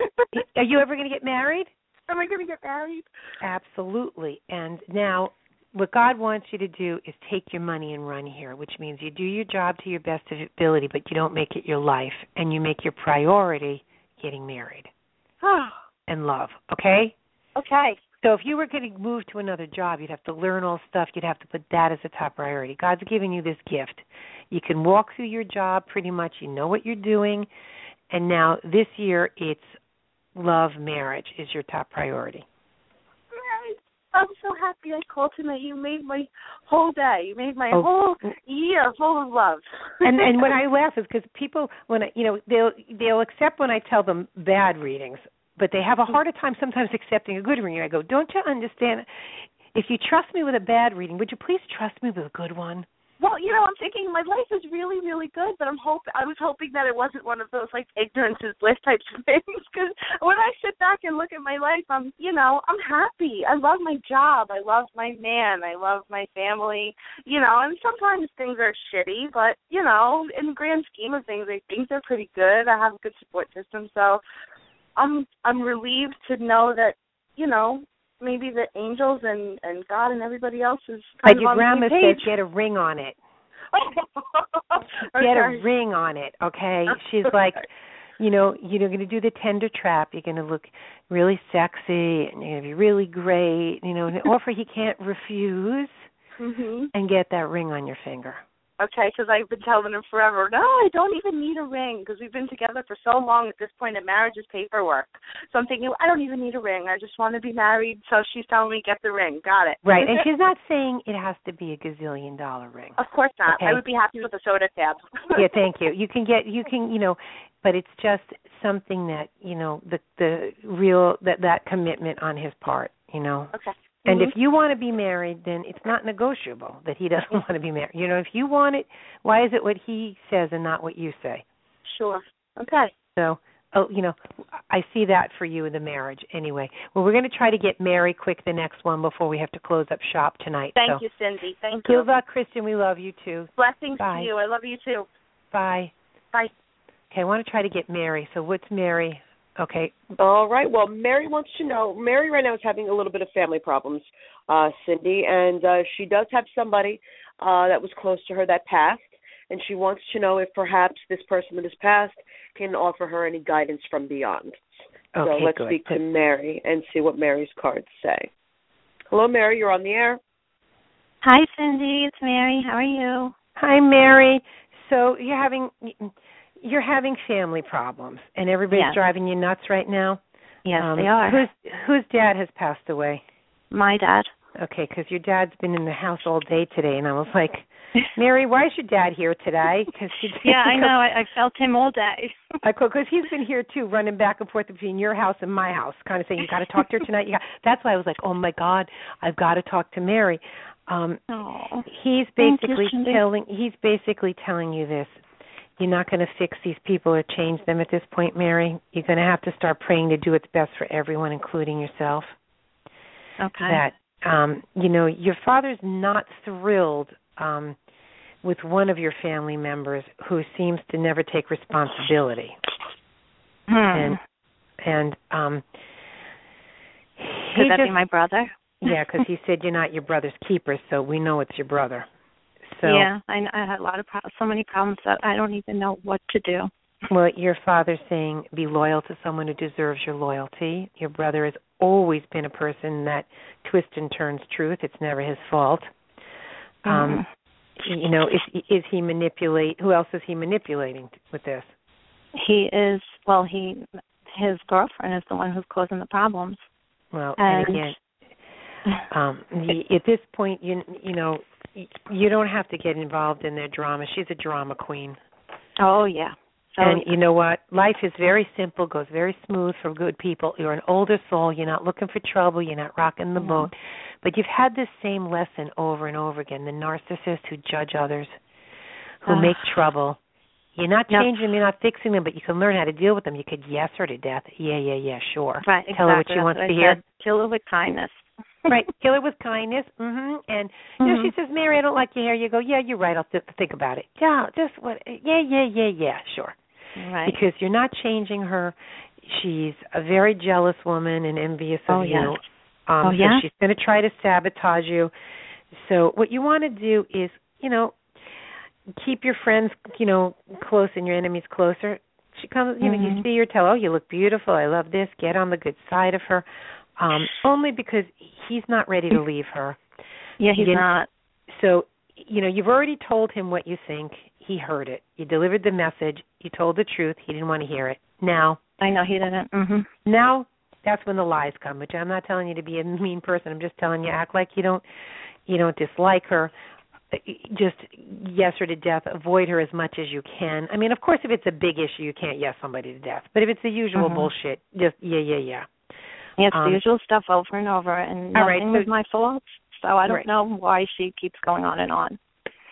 S1: Are you ever going to get married?
S4: Am I going to get married?
S1: Absolutely. And now what God wants you to do is take your money and run here, which means you do your job to your best of ability, but you don't make it your life, and you make your priority getting married and love, okay?
S4: Okay.
S1: So if you were going to move to another job, you'd have to learn all stuff. You'd have to put that as a top priority. God's giving you this gift. You can walk through your job pretty much. You know what you're doing. And now this year it's love, marriage is your top priority.
S4: I'm so happy I called tonight. You made my whole day. You made my
S1: oh.
S4: whole year full of love.
S1: and and when I laugh is because people, when I, you know, they'll they'll accept when I tell them bad readings, but they have a harder time sometimes accepting a good reading. I go, don't you understand? If you trust me with a bad reading, would you please trust me with a good one?
S4: Well, you know, I'm thinking my life is really, really good, but I'm hope I was hoping that it wasn't one of those like ignorance is bliss types of things. Because when I sit back and look at my life, I'm, you know, I'm happy. I love my job. I love my man. I love my family. You know, and sometimes things are shitty, but you know, in the grand scheme of things, I think they're pretty good. I have a good support system, so I'm I'm relieved to know that, you know, maybe the angels and, and God and everybody else is kind
S1: But
S4: of
S1: your
S4: on the
S1: grandma
S4: same page.
S1: says get a ring on it.
S4: Okay.
S1: Get a ring on it, okay? She's like, you know, you're going to do the tender trap. You're going to look really sexy, and you're going to be really great, you know, an offer he can't refuse,
S4: mm-hmm.
S1: and get that ring on your finger.
S4: Okay, because I've been telling him forever, no, I don't even need a ring because we've been together for so long at this point that marriage is paperwork. So I'm thinking, I don't even need a ring. I just want to be married. So she's telling me, get the ring. Got it.
S1: Right, and she's not saying it has to be a gazillion dollar ring.
S4: Of course not.
S1: Okay.
S4: I would be happy with a soda tab.
S1: Yeah, thank you. You can get, you can, you know, but it's just something that, you know, the the real, that, that commitment on his part, you know.
S4: Okay.
S1: And
S4: mm-hmm.
S1: if you want to be married, then it's not negotiable that he doesn't want to be married. You know, if you want it, why is it what he says and not what you say?
S4: Sure. Okay.
S1: So, oh, you know, I see that for you in the marriage anyway. Well, we're going to try to get Mary quick the next one before we have to close up shop tonight.
S4: Thank
S1: so.
S4: you, Cindy. Thank you.
S1: Good luck, Kristen. We love you, too.
S4: Blessings
S1: Bye.
S4: to you. I love you, too.
S1: Bye.
S4: Bye.
S1: Okay, I want to try to get Mary. So what's Mary? Okay.
S3: All right. Well, Mary wants to know. Mary right now is having a little bit of family problems, uh, Cindy, and uh, she does have somebody uh, that was close to her that passed, and she wants to know if perhaps this person that has passed can offer her any guidance from beyond.
S1: Okay,
S3: so let's
S1: good.
S3: speak to Mary and see what Mary's cards say. Hello, Mary. You're on the air.
S6: Hi, Cindy. It's Mary. How are you?
S1: Hi, Mary. So you're having you're having family problems, and everybody's
S6: Yes.
S1: driving you nuts right now?
S6: Yes,
S1: um,
S6: they are.
S1: Whose whose dad has passed away?
S6: My dad.
S1: Okay, because your dad's been in the house all day today, and I was like, Mary, why is your dad here today? Cause he,
S6: yeah, I know. I, I felt him all day.
S1: Because he's been here, too, running back and forth between your house and my house, kind of saying, you got to talk to her tonight. You got. That's why I was like, oh, my God, I've got to talk to Mary. Um,
S6: oh,
S1: he's basically
S6: you,
S1: telling He's basically telling you this. You're not going to fix these people or change them at this point, Mary. You're going to have to start praying to do what's best for everyone, including yourself.
S6: Okay.
S1: That, um, you know, your father's not thrilled um, with one of your family members who seems to never take responsibility.
S6: Hmm.
S1: And, and um,
S6: Could that
S1: just,
S6: be my brother?
S1: Yeah, because he said you're not your brother's keeper, so we know it's your brother. So,
S6: yeah, I, I had a lot of pro- so many problems that I don't even know what to do.
S1: Well, your father's saying be loyal to someone who deserves your loyalty. Your brother has always been a person that twists and turns truth. It's never his fault. Um,
S6: mm.
S1: You know, is is he manipulate? Who else is he manipulating with this?
S6: He is. Well, he his girlfriend is the one who's causing the problems.
S1: Well,
S6: and,
S1: and again, um, the, at this point, you you know, you don't have to get involved in their drama. She's a drama queen.
S6: Oh yeah. Oh,
S1: and
S6: yeah.
S1: you know what? Life is very simple, goes very smooth for good people. You're an older soul. You're not looking for trouble. You're not rocking the
S6: Mm-hmm.
S1: boat. But you've had this same lesson over and over again, the narcissist who judge others, who
S6: uh,
S1: make trouble. You're not
S6: yep.
S1: changing them, you're not fixing them, but you can learn how to deal with them. You could yes her to death. Yeah, yeah, yeah, sure.
S6: Right,
S1: Tell
S6: exactly.
S1: her what she
S6: That's
S1: wants
S6: what
S1: to
S6: I
S1: hear.
S6: said. Kill her with kindness.
S1: Right, kill her with kindness. Mm-hmm. And you know,
S6: mm-hmm.
S1: she says, Mary, I don't like your hair. You go, yeah, you're right. I'll th- think about it. Yeah, just what? Yeah, yeah, yeah, yeah, sure.
S6: Right.
S1: Because you're not changing her. She's a very jealous woman and envious of
S6: oh,
S1: you.
S6: Yeah.
S1: Um,
S6: oh,
S1: so
S6: yeah?
S1: she's going to try to sabotage you. So what you want to do is, you know, keep your friends, you know, close and your enemies closer. She comes, you know,
S6: mm-hmm.
S1: you see her, tell, oh, you look beautiful. I love this. Get on the good side of her. Um, only because he's not ready to leave her.
S6: Yeah, he's
S1: you,
S6: not.
S1: So, you know, you've already told him what you think. He heard it. You delivered the message. You told the truth. He didn't want to hear it. Now.
S6: I know he didn't. Mm-hmm.
S1: Now, that's when the lies come, which I'm not telling you to be a mean person. I'm just telling you, act like you don't, you don't dislike her. Just yes her to death. Avoid her as much as you can. I mean, of course, if it's a big issue, you can't yes somebody to death. But if it's the usual
S6: mm-hmm.
S1: bullshit, just yeah, yeah, yeah.
S6: Yeah, it's
S1: um,
S6: the usual stuff over and over, and
S1: all
S6: nothing
S1: right, so,
S6: was my fault. So I don't
S1: right.
S6: know why she keeps going on and on.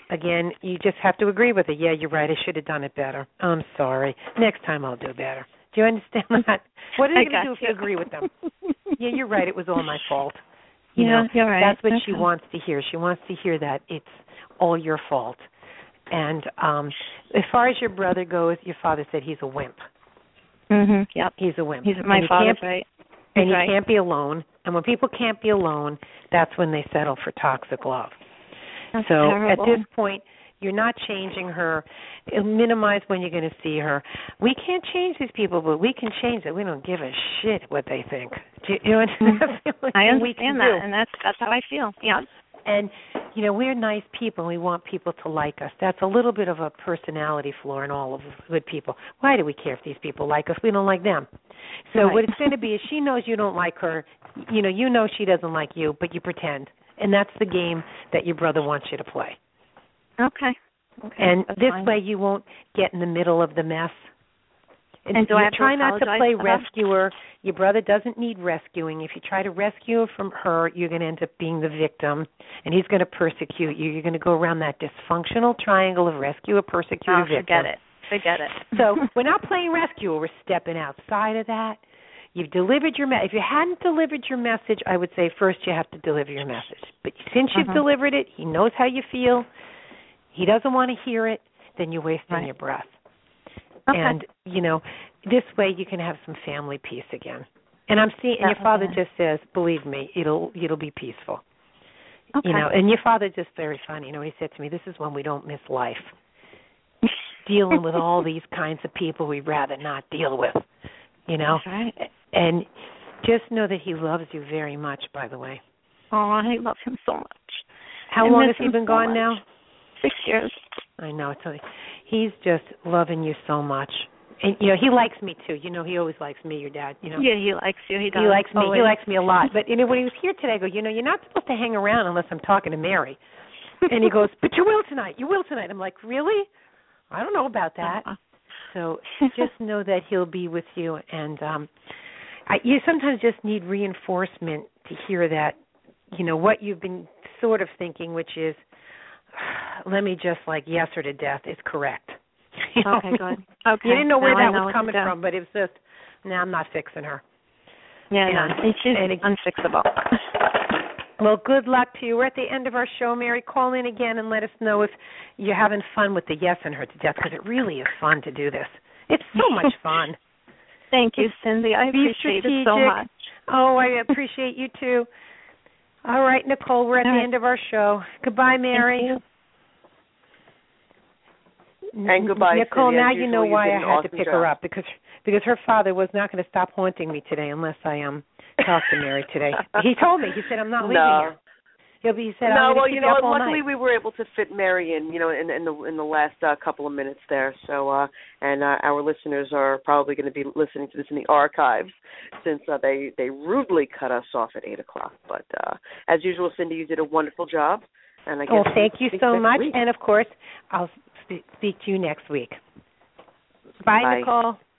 S1: again, you just have to agree with it. Yeah, you're right. I should have done it better. I'm sorry. Next time I'll do better. Do you understand that? What are they going to do if you agree with them? Yeah, you're right. It was all my fault. You
S6: yeah,
S1: know,
S6: you're right.
S1: That's what
S6: okay.
S1: she wants to hear. She wants to hear that it's all your fault. And um, as far as your brother goes, your father said he's a wimp.
S6: Mhm. Yep.
S1: He's a wimp.
S6: He's my
S1: and
S6: father's right.
S1: And he
S6: right.
S1: can't be alone. And when people can't be alone, that's when they settle for toxic love.
S6: That's
S1: so
S6: terrible.
S1: At this point, you're not changing her. Minimize when you're going to see her. We can't change these people, but we can change it. We don't give a shit what they think. Do you, you know what
S6: mm-hmm. I understand
S1: we can
S6: that,
S1: do.
S6: and that's that's how I feel. Yeah.
S1: And, you know, we're nice people, and we want people to like us. That's a little bit of a personality flaw in all of good people. Why do we care if these people like us? We don't like them. So
S6: right.
S1: what it's going to be is she knows you don't like her. You know, you know she doesn't like you, but you pretend. And that's the game that your brother wants you to play.
S6: Okay. okay.
S1: And
S6: that's
S1: this
S6: fine.
S1: way you won't get in the middle of the mess.
S6: And, and do I have
S1: try
S6: to
S1: not to play
S6: for that?
S1: rescuer. Your brother doesn't need rescuing. If you try to rescue from her, you're going to end up being the victim, and he's going to persecute you. You're going to go around that dysfunctional triangle of rescuer, persecutor,
S6: oh,
S1: victim.
S6: Forget it. Forget it.
S1: So we're not playing rescuer. We're stepping outside of that. You've delivered your message. If you hadn't delivered your message, I would say first you have to deliver your message. But since you've
S6: uh-huh.
S1: delivered it, he knows how you feel. He doesn't want to hear it. Then you're wasting
S6: right.
S1: your breath.
S6: Okay.
S1: And, you know, this way you can have some family peace again. And I'm seeing, and
S6: that
S1: your father
S6: okay.
S1: just says, believe me, it'll it'll be peaceful.
S6: Okay.
S1: You know, and your father just very funny. You know, he said to me, this is when we don't miss life. Dealing with all these kinds of people we'd rather not deal with, you know.
S6: That's right.
S1: And just know that he loves you very much, by the way.
S6: Oh, I love him so much.
S1: How
S6: I
S1: long
S6: miss
S1: has he
S6: him
S1: been
S6: so
S1: gone
S6: much.
S1: now?
S6: Six years.
S1: I know. It's only, he's just loving you so much. And, you know, he likes me, too. You know, he always likes me, your dad. You know.
S6: Yeah, he likes you. He does.
S1: He likes me.
S6: Always.
S1: He likes me a lot. But, you know, when he was here today, I go, you know, you're not supposed to hang around unless I'm talking to Mary. And he goes, but you will tonight. You will tonight. I'm like, really? I don't know about that.
S6: Uh-huh.
S1: So just know that he'll be with you. And um, I, you sometimes just need reinforcement to hear that, you know, what you've been sort of thinking, which is, let me just like yes her to death, is correct. You know?
S6: Okay, good. Okay.
S1: You didn't know where
S6: now
S1: that was coming
S6: from,
S1: from, but it was just, no, nah, I'm not fixing her.
S6: Yeah,
S1: and,
S6: no, and she's
S1: and it,
S6: unfixable.
S1: Well, good luck to you. We're at the end of our show, Mary. Call in again and let us know if you're having fun with the yesing her to death, because it really is fun to do this. It's so much fun.
S6: Thank you, Cindy. I
S1: Be
S6: appreciate
S1: strategic.
S6: it so much.
S1: Oh, I appreciate you too. All right, Nicole, we're at
S6: All
S1: the
S6: right.
S1: end of our show. Goodbye, Mary.
S3: And goodbye,
S1: Nicole.
S3: Cindy.
S1: Now
S3: As
S1: you
S3: usual,
S1: know
S3: you
S1: why
S3: did
S1: I
S3: an
S1: had
S3: awesome
S1: to pick
S3: job.
S1: her up, because because her father was not going to stop haunting me today unless I um talked to Mary today. He told me. He said I'm not leaving
S3: no.
S1: here. He'll be. He said
S3: no,
S1: I'm
S3: well,
S1: going to
S3: you
S1: keep
S3: know,
S1: up all
S3: luckily
S1: night.
S3: we were able to fit Mary in, you know, in, in the in the last uh, couple of minutes there. So, uh, and uh, our listeners are probably going to be listening to this in the archives, since uh, they they rudely cut us off at eight o'clock. But uh, as usual, Cindy, you did a wonderful job. And I guess
S1: well, thank
S3: we'll
S1: you
S3: speak
S1: so
S3: next
S1: much,
S3: week.
S1: and of course, I'll sp- speak to you next week. Bye,
S3: Bye.
S1: Nicole.